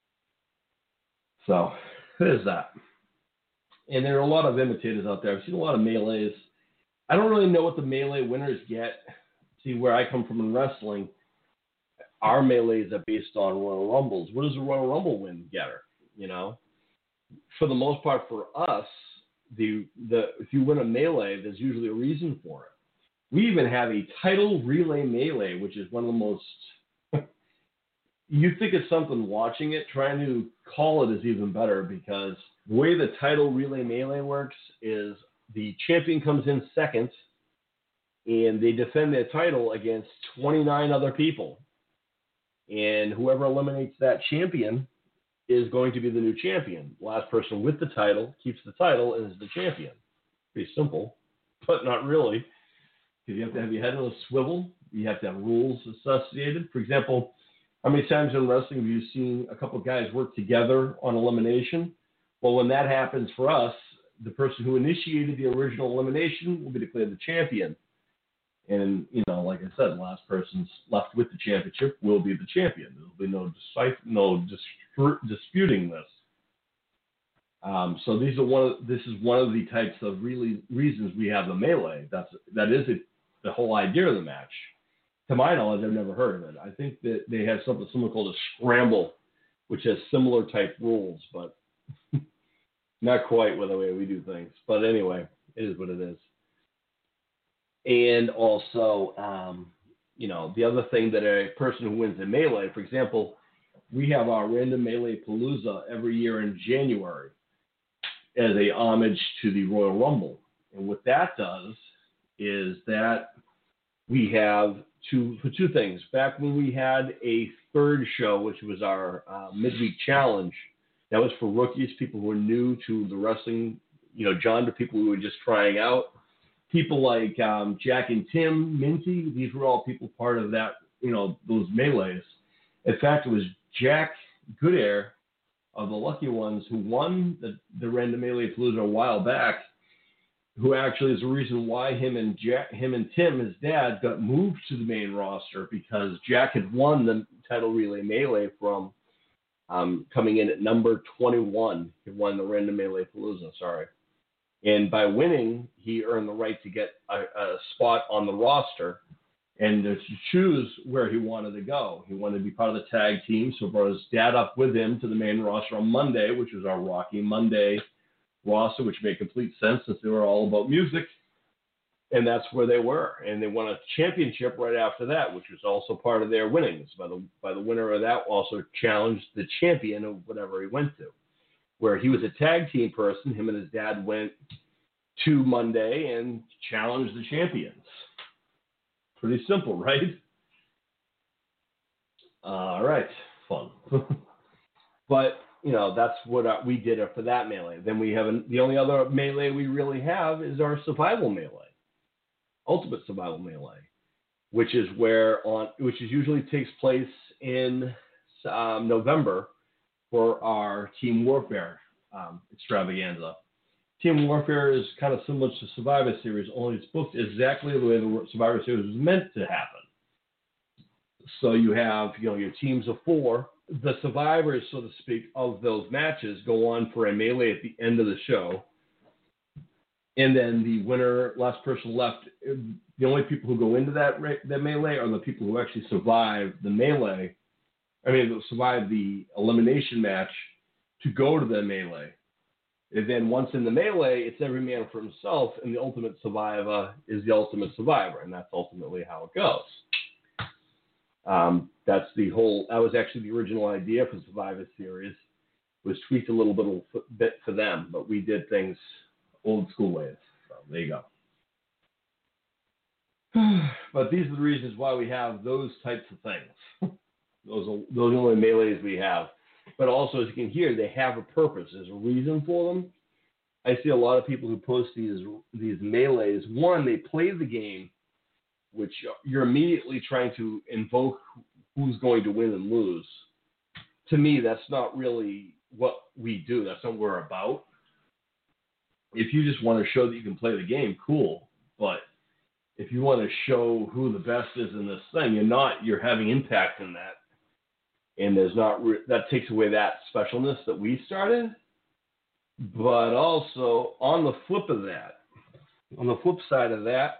So there's that. And there are a lot of imitators out there. I've seen a lot of melees. I don't really know what the melee winners get. See, where I come from in wrestling, our melees are based on Royal Rumbles. What does a Royal Rumble win getter? You know? For the most part, for us, if you win a melee, there's usually a reason for it. We even have a title relay melee, which is one of the most. You think it's something watching it, trying to call it is even better, because the way the title relay melee works is the champion comes in second, and they defend their title against 29 other people, and whoever eliminates that champion is going to be the new champion. Last person with the title keeps the title and is the champion. Pretty simple, but not really. Because you have to have your head on a swivel. You have to have rules associated. For example, how many times in wrestling have you seen a couple of guys work together on elimination? Well, when that happens for us, the person who initiated the original elimination will be declared the champion. And, you know, like I said, the last person's left with the championship will be the champion. There will be no disputing this. So this is one of the types of really reasons we have the melee. That is the whole idea of the match. To my knowledge, I've never heard of it. I think that they have something called a scramble, which has similar type rules, but not quite with the way we do things. But anyway, it is what it is. And also, you know, the other thing that a person who wins in melee, for example, we have our Random Melee Palooza every year in January as a homage to the Royal Rumble. And what that does is that we have two things. Back when we had a third show, which was our midweek challenge, that was for rookies, people who were new to the wrestling, John, to people who were just trying out. People like Jack and Tim, Minty, these were all people part of that, those melees. In fact, it was Jack Goodair of the Lucky Ones who won the Random Melee Palooza a while back, who actually is the reason why him and Tim, his dad, got moved to the main roster, because Jack had won the title relay melee from coming in at number 21. He won the Random Melee Palooza, and by winning, he earned the right to get a spot on the roster and to choose where he wanted to go. He wanted to be part of the tag team, so brought his dad up with him to the main roster on Monday, which was our Rocky Monday roster, which made complete sense since they were all about music. And that's where they were. And they won a championship right after that, which was also part of their winnings. By the winner of that also challenged the champion of whatever he went to. Where he was a tag team person, him and his dad went to Monday and challenged the champions. Pretty simple, right? All right, fun. But, that's what we did for that melee. Then we have the only other melee we really have is our survival melee, Ultimate Survival Melee, which usually takes place in November for our Team Warfare extravaganza. Team Warfare is kind of similar to Survivor Series, only it's booked exactly the way the Survivor Series was meant to happen. So you have, your teams of 4. The survivors, so to speak, of those matches go on for a melee at the end of the show. And then the winner, last person left, the only people who go into that melee are the people who actually survive the melee. Survive the elimination match to go to the melee. And then once in the melee, it's every man for himself, and the ultimate survivor is the ultimate survivor, and that's ultimately how it goes. That was actually the original idea for Survivor Series, was tweaked a little bit for them, but we did things old school ways. So there you go. But these are the reasons why we have those types of things. Those are the only melees we have. But also, as you can hear, they have a purpose. There's a reason for them. I see a lot of people who post these melees. One, they play the game, which you're immediately trying to invoke who's going to win and lose. To me, that's not really what we do. That's not what we're about. If you just want to show that you can play the game, cool. But if you want to show who the best is in this thing, you're having impact in that. And that takes away that specialness that we started. But also, on the flip side of that,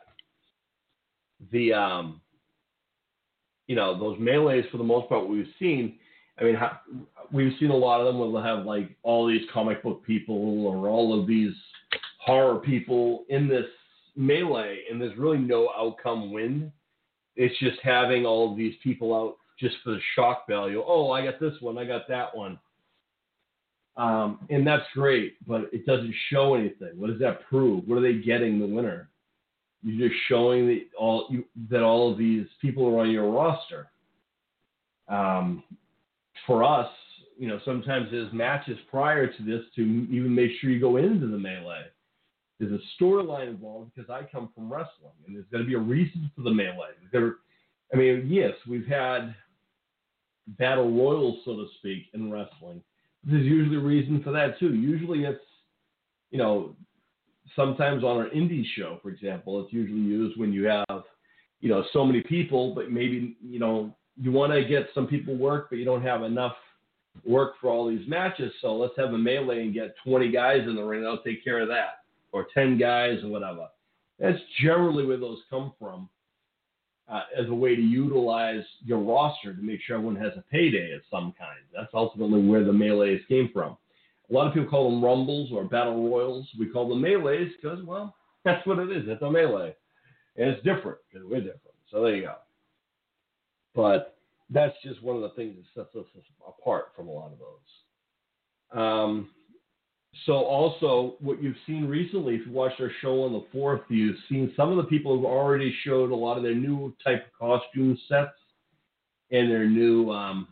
those melees, for the most part, we've seen, we've seen a lot of them where they'll have like all these comic book people or all of these horror people in this melee, and there's really no outcome win. It's just having all of these people out just for the shock value. Oh, I got this one, I got that one. And that's great, but it doesn't show anything. What does that prove? What are they getting the winner? You're just showing that all of these people are on your roster. For us, sometimes there's matches prior to this to even make sure you go into the melee. There's a storyline involved because I come from wrestling, and there's got to be a reason for the melee. Yes, we've had battle royals, so to speak, in wrestling. There's usually a reason for that, too. Usually it's, sometimes on an indie show, for example, it's usually used when you have, so many people, but maybe, you want to get some people work, but you don't have enough work for all these matches. So let's have a melee and get 20 guys in the ring. That'll take care of that. Or 10 guys or whatever. That's generally where those come from, as a way to utilize your roster to make sure everyone has a payday of some kind. That's ultimately where the melees came from. A lot of people call them rumbles or battle royals. We call them melees because, well, that's what it is. It's a melee. And it's different because we're different. So there you go. But that's just one of the things that sets us apart from a lot of those. So also, what you've seen recently, if you watched our show on the 4th, you've seen some of the people who've already showed a lot of their new type of costume sets and their new,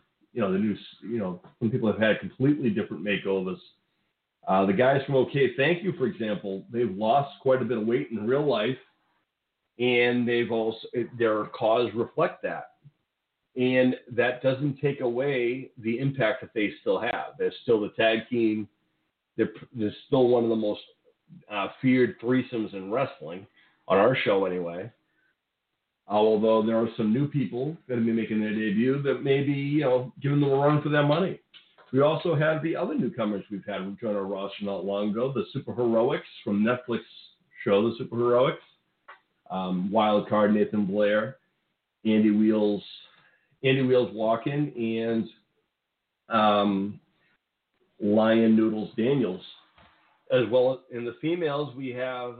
some people have had completely different makeovers. The guys from OK Thank You, for example, they've lost quite a bit of weight in real life, and they've also, their cause reflect that. And that doesn't take away the impact that they still have. They're still the tag team. They're still one of the most feared threesomes in wrestling, on our show anyway. Although there are some new people going to be making their debut that may be, giving them a run for their money. We also have the other newcomers we've had who joined our roster not long ago, the Super Heroics from Netflix show, the Super Heroics. Wild Card, Nathan Blair, Andy Wheels Walken, and Lion Noodles Daniels. As well as in the females, we have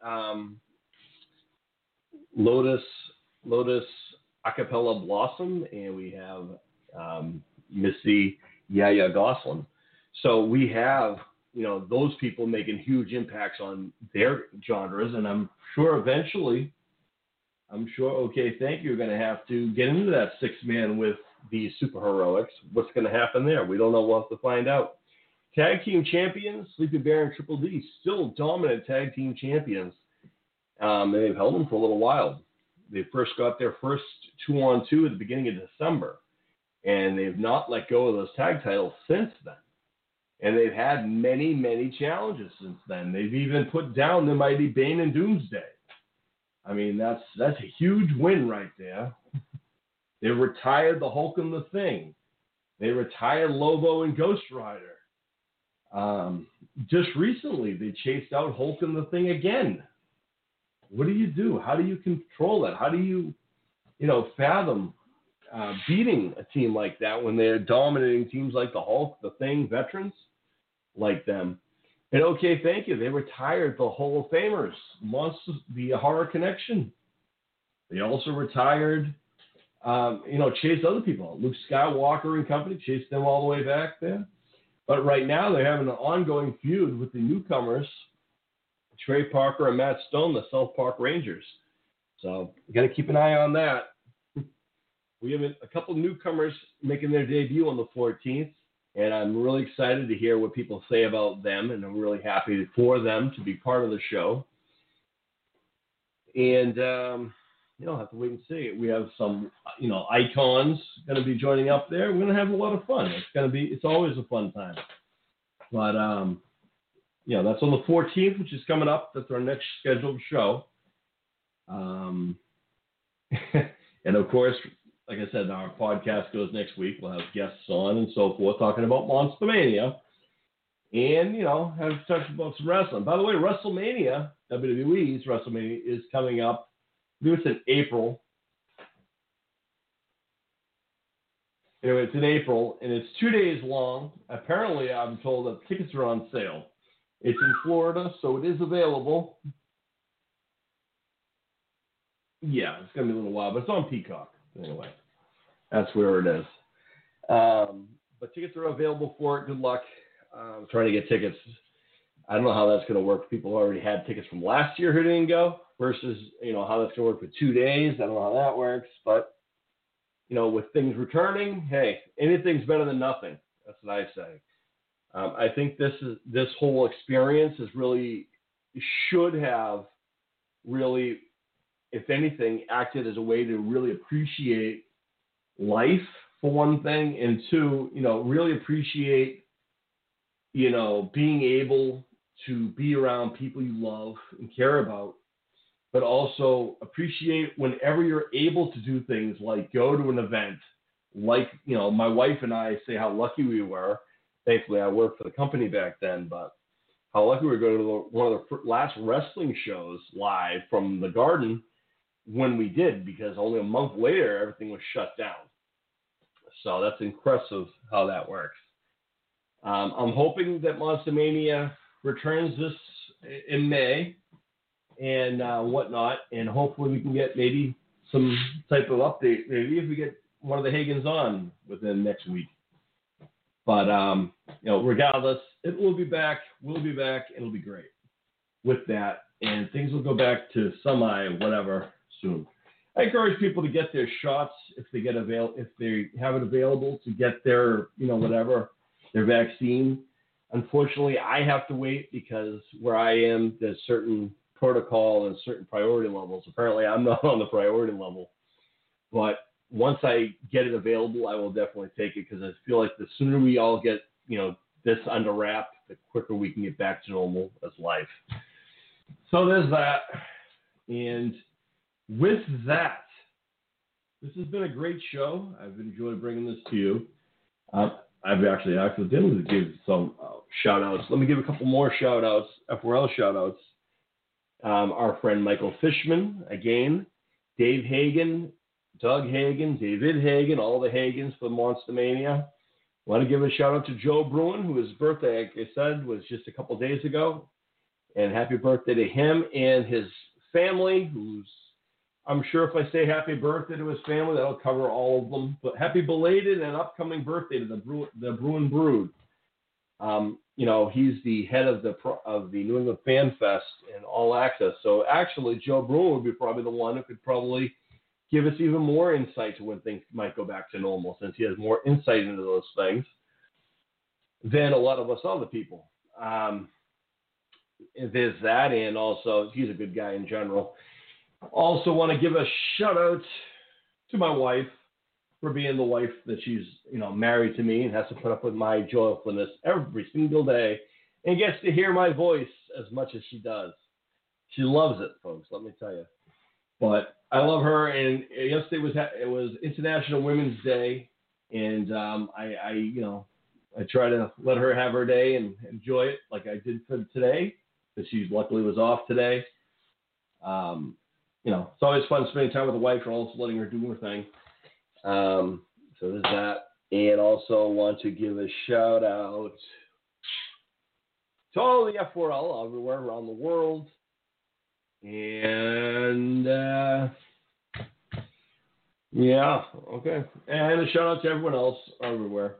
Lotus Acapella Blossom, and we have Missy Yaya Gosselin. So we have, those people making huge impacts on their genres, and I'm sure eventually, OK Thank You, are going to have to get into that 6-man with the Super Heroics. What's going to happen there? We don't know. We'll have to find out. Tag team champions, Sleepy Bear and Triple D, still dominant tag team champions. And they've held them for a little while. They first got their first 2-on-2 at the beginning of December, and they've not let go of those tag titles since then. And they've had many, many challenges since then. They've even put down the mighty Bane and Doomsday. I mean, that's a huge win right there. They retired the Hulk and the Thing. They retired Lobo and Ghost Rider. Just recently, they chased out Hulk and the Thing again. What do you do? How do you control that? How do you, fathom beating a team like that when they're dominating teams like the Hulk, the Thing, veterans like them? And OK Thank You, they retired the Hall of Famers, the Horror Connection. They also retired, chased other people. Luke Skywalker and company, chased them all the way back there. But right now they're having an ongoing feud with the newcomers, Trey Parker and Matt Stone, the South Park Rangers. So you got to keep an eye on that. We have a couple newcomers making their debut on the 14th, and I'm really excited to hear what people say about them, and I'm really happy for them to be part of the show. And, I'll have to wait and see. We have some, icons going to be joining up there. We're going to have a lot of fun. It's always a fun time. But, that's on the 14th, which is coming up. That's our next scheduled show. And of course, like I said, our podcast goes next week. We'll have guests on and so forth talking about Monster Mania. And, have talked about some wrestling. By the way, WrestleMania, WWE's WrestleMania, is coming up. I believe it's in April. Anyway, it's in April, and it's 2 days long. Apparently, I'm told that tickets are on sale. It's in Florida, so it is available. Yeah, it's going to be a little while, but it's on Peacock. Anyway, that's where it is. But tickets are available for it. Good luck trying to get tickets. I don't know how that's going to work for people who already had tickets from last year who didn't go versus, how that's going to work for 2 days. I don't know how that works. But, with things returning, hey, anything's better than nothing. That's what I say. I think this whole experience should have really, if anything, acted as a way to really appreciate life, for one thing, and two, really appreciate, being able to be around people you love and care about, but also appreciate whenever you're able to do things like go to an event, like, my wife and I say how lucky we were. Thankfully, I worked for the company back then, but how lucky we were going to one of the last wrestling shows live from the Garden when we did, because only a month later, everything was shut down. So that's impressive how that works. I'm hoping that Monster Mania returns this in May and whatnot, and hopefully we can get maybe some type of update. Maybe if we get one of the Hagans on within next week. But, regardless, it will be back. We'll be back. It'll be great with that. And things will go back to whatever soon. I encourage people to get their shots if they have it available to get their, their vaccine. Unfortunately, I have to wait because where I am, there's certain protocol and certain priority levels. Apparently, I'm not on the priority level. But once I get it available, I will definitely take it because I feel like the sooner we all get, this under wrap, the quicker we can get back to normal as life. So there's that. And with that, this has been a great show. I've enjoyed bringing this to you. I've actually didn't give some shout-outs. Let me give a couple more shout-outs, F4L shout-outs. Our friend Michael Fishman, again, Dave Hagan, Doug Hagan, David Hagan, all the Hagans for Monster Mania. I want to give a shout-out to Joe Bruin, whose birthday, like I said, was just a couple days ago. And happy birthday to him and his family, I'm sure if I say happy birthday to his family, that'll cover all of them. But happy belated and upcoming birthday to the Bruin Brood. He's the head of the New England Fan Fest and All Access. So actually, Joe Bruin would be probably the one who could probably give us even more insight to when things might go back to normal, since he has more insight into those things than a lot of us other people. There's that, and also he's a good guy in general. Also want to give a shout out to my wife for being the wife that she's, married to me and has to put up with my joyfulness every single day and gets to hear my voice as much as she does. She loves it, folks, let me tell you. But I love her, and yesterday was International Women's Day, and I try to let her have her day and enjoy it like I did for today, because she luckily was off today. It's always fun spending time with the wife and also letting her do her thing. So there's that. And also want to give a shout out to all the F4L everywhere around the world. And, okay. And a shout out to everyone else everywhere.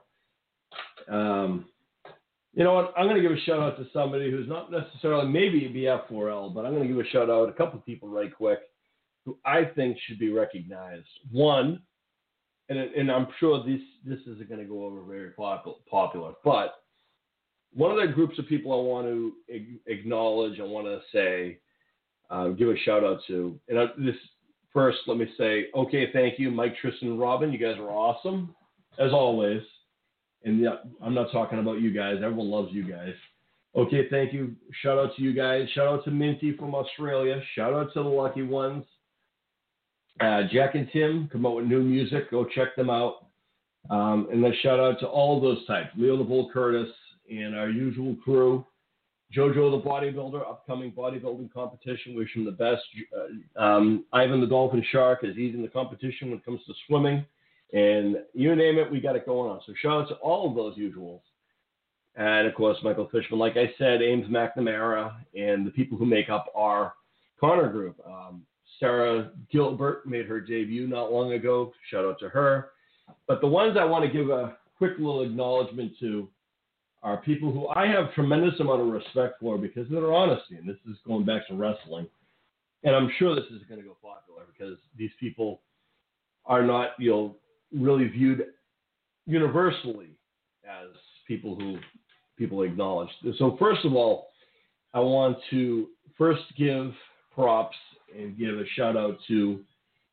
You know what? I'm going to give a shout out to somebody who's not necessarily maybe be F4L, but I'm going to give a shout out to a couple of people right quick who I think should be recognized. One, and I'm sure this isn't going to go over very popular, but one of the groups of people I want to acknowledge, I want to say, give a shout out to, and this first, let me say, okay, thank you, Mike, Tristan, and Robin. You guys are awesome, as always. And yeah, I'm not talking about you guys. Everyone loves you guys. Okay, thank you. Shout out to you guys. Shout out to Minty from Australia. Shout out to the Lucky Ones. Jack and Tim come out with new music. Go check them out. And then shout out to all those types. Leo the Bull Curtis and our usual crew. Jojo the bodybuilder, upcoming bodybuilding competition. Wish him the best. Ivan the Dolphin Shark is easing the competition when it comes to swimming. And you name it, we got it going on. So shout out to all of those usuals. And, of course, Michael Fishman, like I said, Ames McNamara, and the people who make up our Connor group. Sarah Gilbert made her debut not long ago. Shout out to her. But the ones I want to give a quick little acknowledgement to are people who I have tremendous amount of respect for because of their honesty. And this is going back to wrestling. And I'm sure this is going to go popular because these people are not, really viewed universally as people who people acknowledge. So first of all, I want to first give props and give a shout out to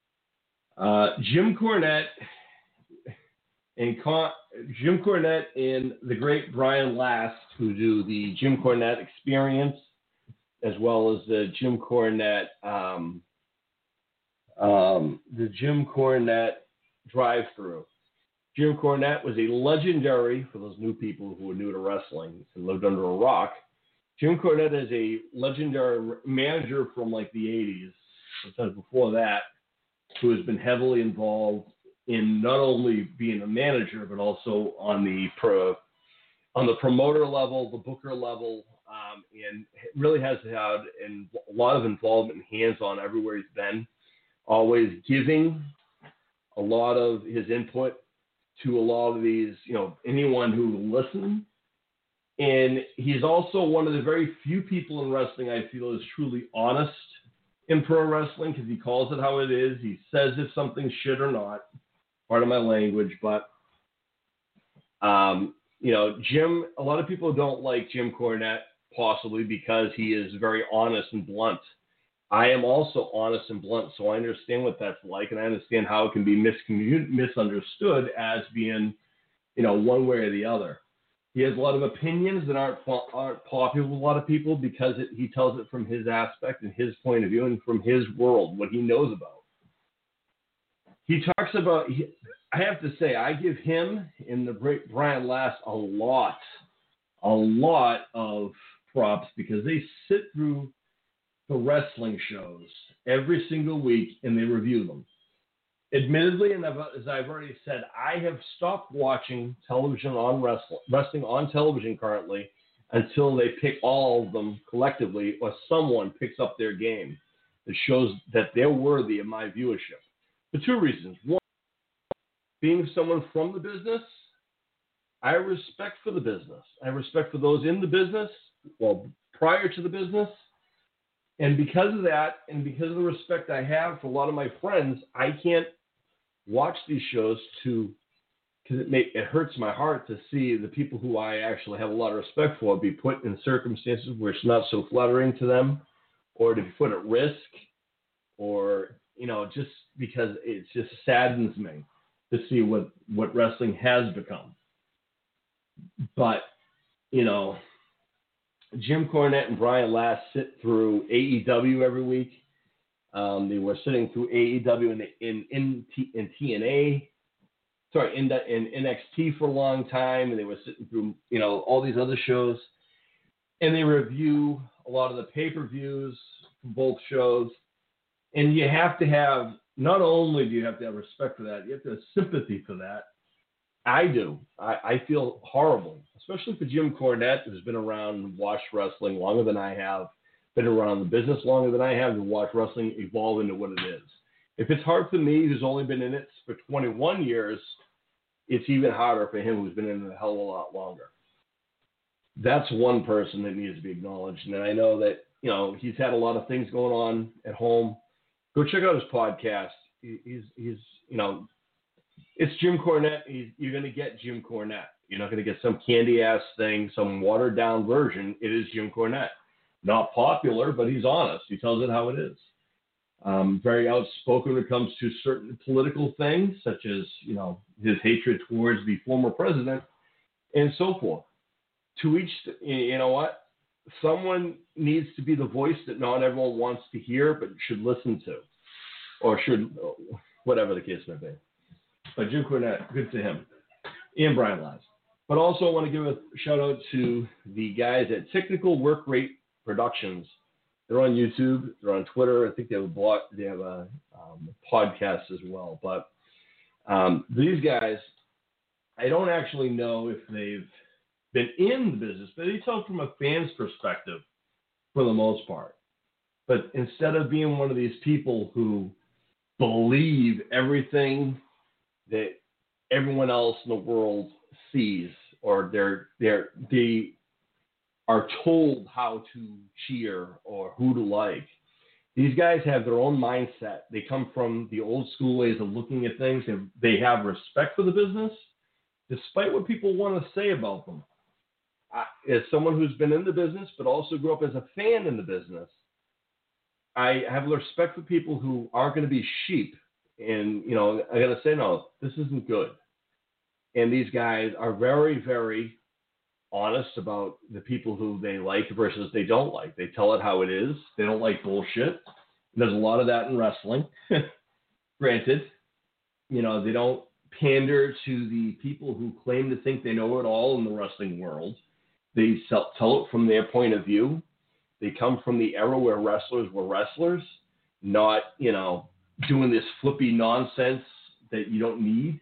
Jim Cornette and the great Brian Last, who do the Jim Cornette Experience, as well as the Jim Cornette Drive-Thru. Jim Cornette was a legendary, for those new people who are new to wrestling and lived under a rock, Jim Cornette is a legendary manager from like the 80s, sometimes before that, who has been heavily involved in not only being a manager, but also on the promoter level, the booker level, and really has had a lot of involvement and hands-on everywhere he's been, always giving, a lot of his input to a lot of these, anyone who listens. And he's also one of the very few people in wrestling I feel is truly honest in pro wrestling, because he calls it how it is. He says if something's shit or not. Part of my language, but Jim. A lot of people don't like Jim Cornette, possibly because he is very honest and blunt. I am also honest and blunt, so I understand what that's like, and I understand how it can be misunderstood as being, one way or the other. He has a lot of opinions that aren't popular with a lot of people because he tells it from his aspect and his point of view and from his world, what he knows about. He talks about, I have to say, I give him and the great Brian Last a lot of props, because they sit through the wrestling shows every single week and they review them. Admittedly, and as I've already said, I have stopped watching television on wrestling on television currently until they pick all of them collectively, or someone picks up their game that shows that they're worthy of my viewership. For two reasons. One, being someone from the business, I have respect for the business. I have respect for those in the business, prior to the business. And because of that, and because of the respect I have for a lot of my friends, I can't watch these shows because it hurts my heart to see the people who I actually have a lot of respect for be put in circumstances where it's not so flattering to them, or to be put at risk, or, just because it just saddens me to see what wrestling has become. But, Jim Cornette and Brian Last sit through AEW every week. They were sitting through AEW in TNA, in NXT for a long time, and they were sitting through, all these other shows. And they review a lot of the pay-per-views for both shows. And you have to have, not only do you have to have respect for that, you have to have sympathy for that. I do. I feel horrible, especially for Jim Cornette, who's been around and watched wrestling longer than I have, been around the business longer than I have, to watch wrestling evolve into what it is. If it's hard for me, who's only been in it for 21 years, it's even harder for him, who's been in it a hell of a lot longer. That's one person that needs to be acknowledged. And I know that, he's had a lot of things going on at home. Go check out his podcast. He's it's Jim Cornette. You're going to get Jim Cornette. You're not going to get some candy-ass thing, some watered-down version. It is Jim Cornette. Not popular, but he's honest. He tells it how it is. Very outspoken when it comes to certain political things, such as, his hatred towards the former president and so forth. To each, what? Someone needs to be the voice that not everyone wants to hear, but should listen to, or should, whatever the case may be. But Jim Cornette, good to him, and Brian Last. But also I want to give a shout out to the guys at Technical Work Rate Productions. They're on YouTube, they're on Twitter. I think they have a blog, they have a podcast as well. But these guys, I don't actually know if they've been in the business, but they tell from a fan's perspective for the most part. But instead of being one of these people who believe everything that everyone else in the world sees, or they are told how to cheer or who to like. These guys have their own mindset. They come from the old school ways of looking at things. They have respect for the business, despite what people want to say about them. As someone who's been in the business, but also grew up as a fan in the business, I have respect for people who aren't going to be sheep. And, I got to say, no, this isn't good. And these guys are very, very honest about the people who they like versus they don't like. They tell it how it is. They don't like bullshit. There's a lot of that in wrestling. Granted, they don't pander to the people who claim to think they know it all in the wrestling world. They tell it from their point of view. They come from the era where wrestlers were wrestlers, not, doing this flippy nonsense that you don't need.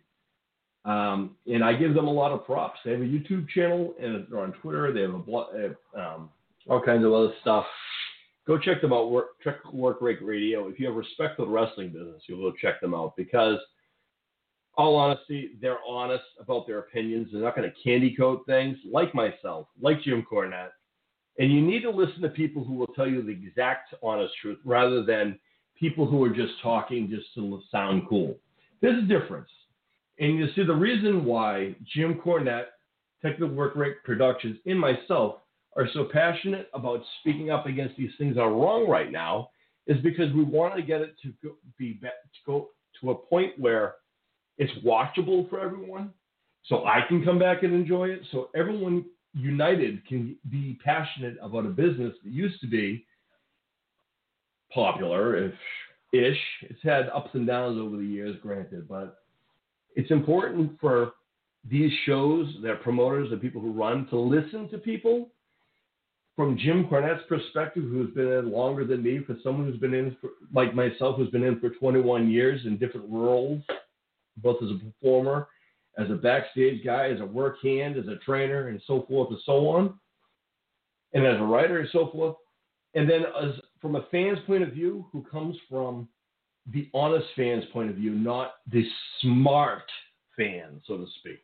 And I give them a lot of props. They have a YouTube channel, and they're on Twitter. They have a blog, all kinds of other stuff. Go check them out. Check Work Rate Radio. If you have respect for the wrestling business, you'll go check them out, because all honesty, they're honest about their opinions. They're not going to candy coat things like myself, like Jim Cornette. And you need to listen to people who will tell you the exact honest truth rather than people who are just talking just to sound cool. There's a difference. And you see the reason why Jim Cornette, Technical Work Rate Productions, and myself are so passionate about speaking up against these things that are wrong right now is because we want to get it to go to a point where it's watchable for everyone, so I can come back and enjoy it, so everyone united can be passionate about a business that used to be popular-ish. It's had ups and downs over the years, granted, but it's important for these shows, their promoters, the people who run, to listen to people from Jim Cornette's perspective, who's been in longer than me, for someone who's been in, like myself, who's been in for 21 years in different roles, both as a performer, as a backstage guy, as a work hand, as a trainer, and so forth and so on, and as a writer and so forth. And then as from a fan's point of view, who comes from the honest fan's point of view, not the smart fan, so to speak.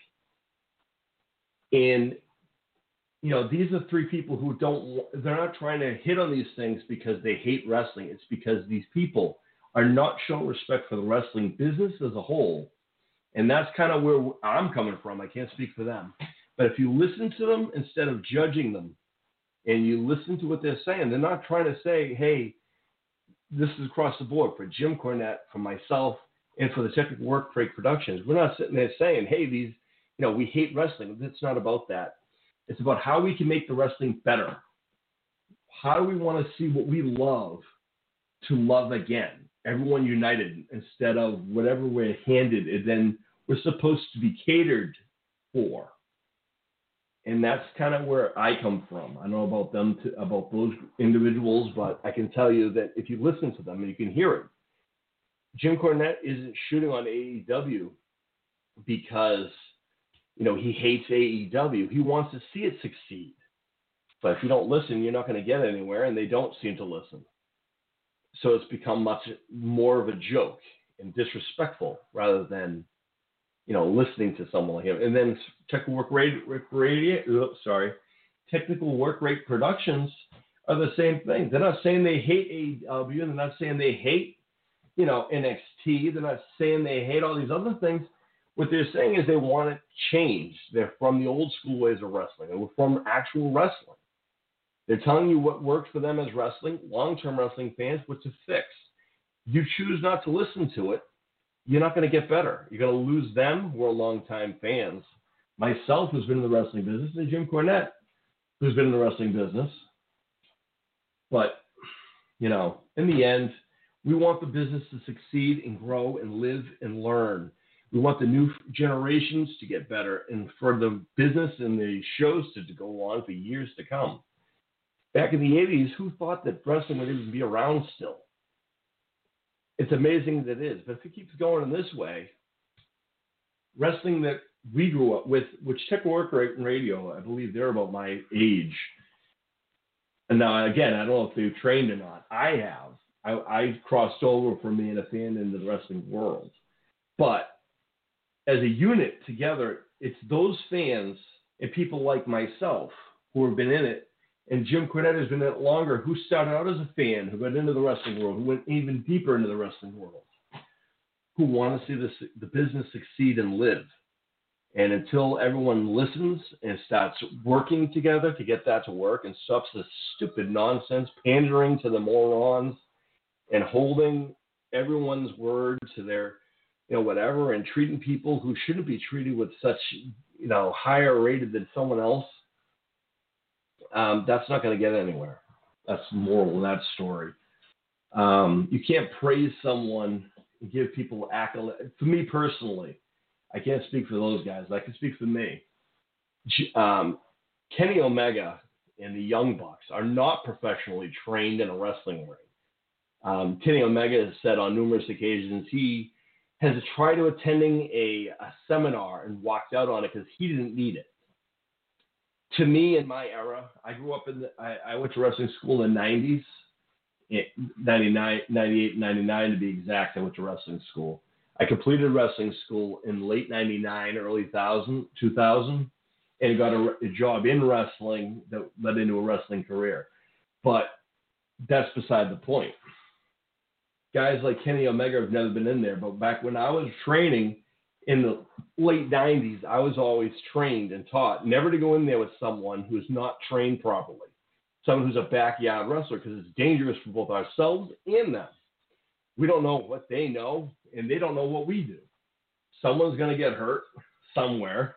And, you know, these are three people who they're not trying to hit on these things because they hate wrestling. It's because these people are not showing respect for the wrestling business as a whole. And that's kind of where I'm coming from. I can't speak for them. But if you listen to them instead of judging them, and you listen to what they're saying, they're not trying to say, hey, this is across the board for Jim Cornette, for myself, and for the Technical Work Rate Productions. We're not sitting there saying, hey, we hate wrestling. It's not about that. It's about how we can make the wrestling better. How do we want to see what we love to love again? Everyone united instead of whatever we're handed, and then we're supposed to be catered for. And that's kind of where I come from. I know about them, about those individuals, but I can tell you that if you listen to them and you can hear it, Jim Cornette isn't shooting on AEW because, he hates AEW. He wants to see it succeed. But if you don't listen, you're not going to get anywhere, and they don't seem to listen. So it's become much more of a joke and disrespectful rather than, listening to someone like him. And then Technical Work Rate Productions are the same thing. They're not saying they hate AEW. They're not saying they hate, NXT. They're not saying they hate all these other things. What they're saying is they want it changed. They're from the old school ways of wrestling. They're from actual wrestling. They're telling you what works for them as wrestling, long-term wrestling fans, what to fix. You choose not to listen to it, you're not going to get better. You're going to lose them, who are longtime fans. Myself, who's been in the wrestling business, and Jim Cornette, who's been in the wrestling business. But, in the end, we want the business to succeed and grow and live and learn. We want the new generations to get better and for the business and the shows to go on for years to come. Back in the 80s, who thought that wrestling would even be around still? It's amazing that it is. But if it keeps going in this way, wrestling that we grew up with, which Technical Work Rate and Radio, I believe they're about my age. And now, again, I don't know if they've trained or not. I have. I crossed over from being a fan into the wrestling world. But as a unit together, it's those fans and people like myself who have been in it, and Jim Cornette has been in it longer, who started out as a fan, who got into the wrestling world, who went even deeper into the wrestling world, who want to see the business succeed and live. And until everyone listens and starts working together to get that to work and stops this stupid nonsense, pandering to the morons and holding everyone's word to their, whatever, and treating people who shouldn't be treated with such, higher rated than someone else, that's not going to get anywhere. That's the moral of that story. You can't praise someone and give people accolades. For me personally, I can't speak for those guys. I can speak for me. Kenny Omega and the Young Bucks are not professionally trained in a wrestling ring. Kenny Omega has said on numerous occasions he has tried to attending a seminar and walked out on it because he didn't need it. To me, in my era, I grew up I went to wrestling school in the 90s, 99, 98, 99 to be exact. I went to wrestling school. I completed wrestling school in late 99, early 2000, and got a job in wrestling that led into a wrestling career. But that's beside the point. Guys like Kenny Omega have never been in there, but back when I was training in the late 90s, I was always trained and taught never to go in there with someone who's not trained properly, someone who's a backyard wrestler, because it's dangerous for both ourselves and them. We don't know what they know, and they don't know what we do. Someone's going to get hurt somewhere,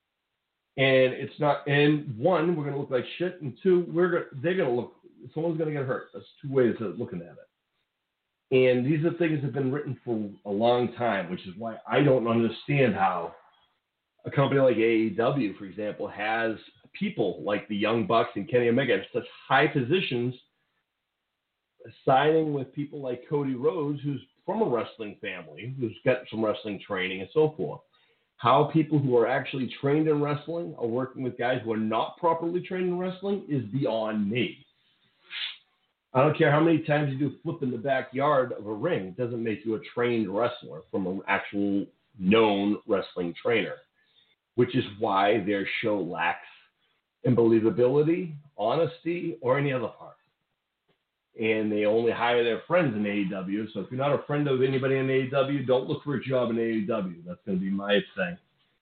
and it's not. And one, we're going to look like shit, and two, they're going to look. Someone's going to get hurt. That's two ways of looking at it. And these are things that have been written for a long time, which is why I don't understand how a company like AEW, for example, has people like the Young Bucks and Kenny Omega in such high positions, signing with people like Cody Rhodes, who's from a wrestling family, who's got some wrestling training and so forth. How people who are actually trained in wrestling are working with guys who are not properly trained in wrestling is beyond me. I don't care how many times you do flip in the backyard of a ring. It doesn't make you a trained wrestler from an actual known wrestling trainer, which is why their show lacks in believability, honesty, or any other part. And they only hire their friends in AEW. So if you're not a friend of anybody in AEW, don't look for a job in AEW. That's going to be my thing.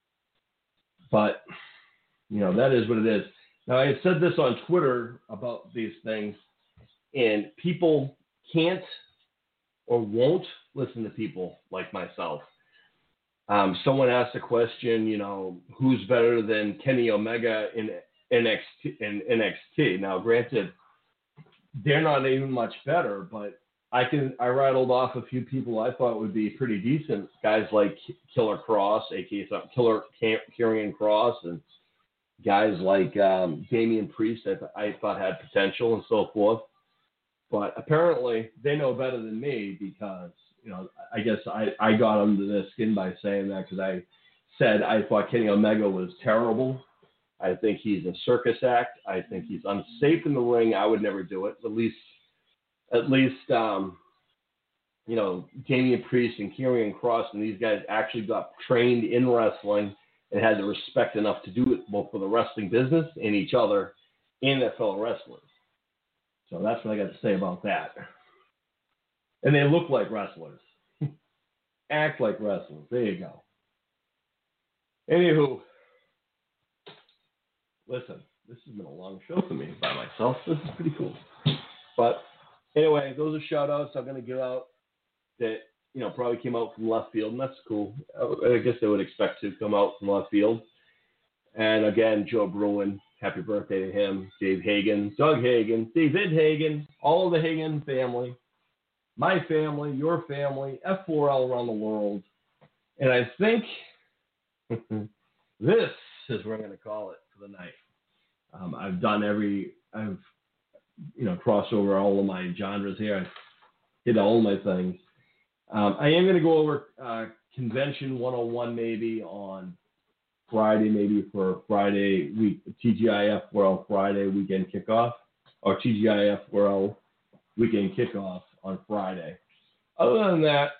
But, that is what it is. Now, I had said this on Twitter about these things, and people can't or won't listen to people like myself. Someone asked a question, who's better than Kenny Omega in NXT? Now, granted, they're not even much better, but I rattled off a few people I thought would be pretty decent. Guys like Killer Cross, aka Killer Karrion Kross, and guys like Damian Priest I thought had potential and so forth. But apparently they know better than me because, I guess I got under their skin by saying that because I said I thought Kenny Omega was terrible. I think he's a circus act. I think he's unsafe in the ring. I would never do it. At least, Damian Priest and Karrion Kross and these guys actually got trained in wrestling and had the respect enough to do it both for the wrestling business and each other and their fellow wrestlers. So that's what I got to say about that. And they look like wrestlers. Act like wrestlers. There you go. Anywho, listen, this has been a long show for me by myself. This is pretty cool. But anyway, those are shout-outs I'm going to give out that, probably came out from left field, and that's cool. I guess they would expect to come out from left field. And again, Joe Bruin, happy birthday to him. Dave Hagen, Doug Hagen, David Hagen, all of the Hagen family, my family, your family, F4L around the world. And I think this is what I'm going to call it for the night. I've crossed over all of my genres here. I hit all of my things. I am going to go over Convention 101 maybe on Friday, maybe for Friday week, TGIF World Friday weekend kickoff, or TGIF World weekend kickoff on Friday. Other than that,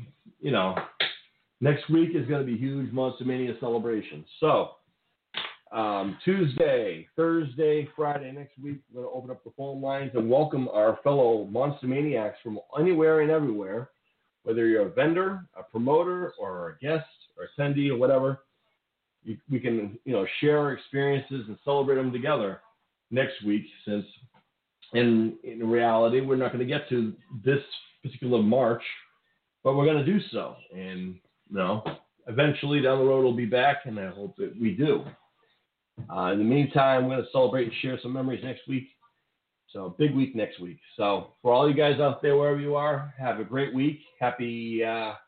next week is going to be huge Monster Mania celebration. So, Tuesday, Thursday, Friday next week, we're going to open up the phone lines and welcome our fellow Monster Maniacs from anywhere and everywhere, whether you're a vendor, a promoter, or a guest, or attendee, or whatever. We can, share our experiences and celebrate them together next week, since in reality, we're not going to get to this particular March, but we're going to do so. And, eventually down the road we'll be back, and I hope that we do. In the meantime, we're going to celebrate and share some memories next week. So, big week next week. So, for all you guys out there, wherever you are, have a great week. Happy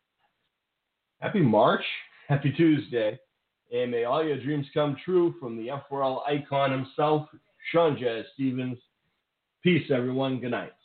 March. Happy Tuesday. And may all your dreams come true from the F4L icon himself, Sean Jazz Stevens. Peace, everyone. Good night.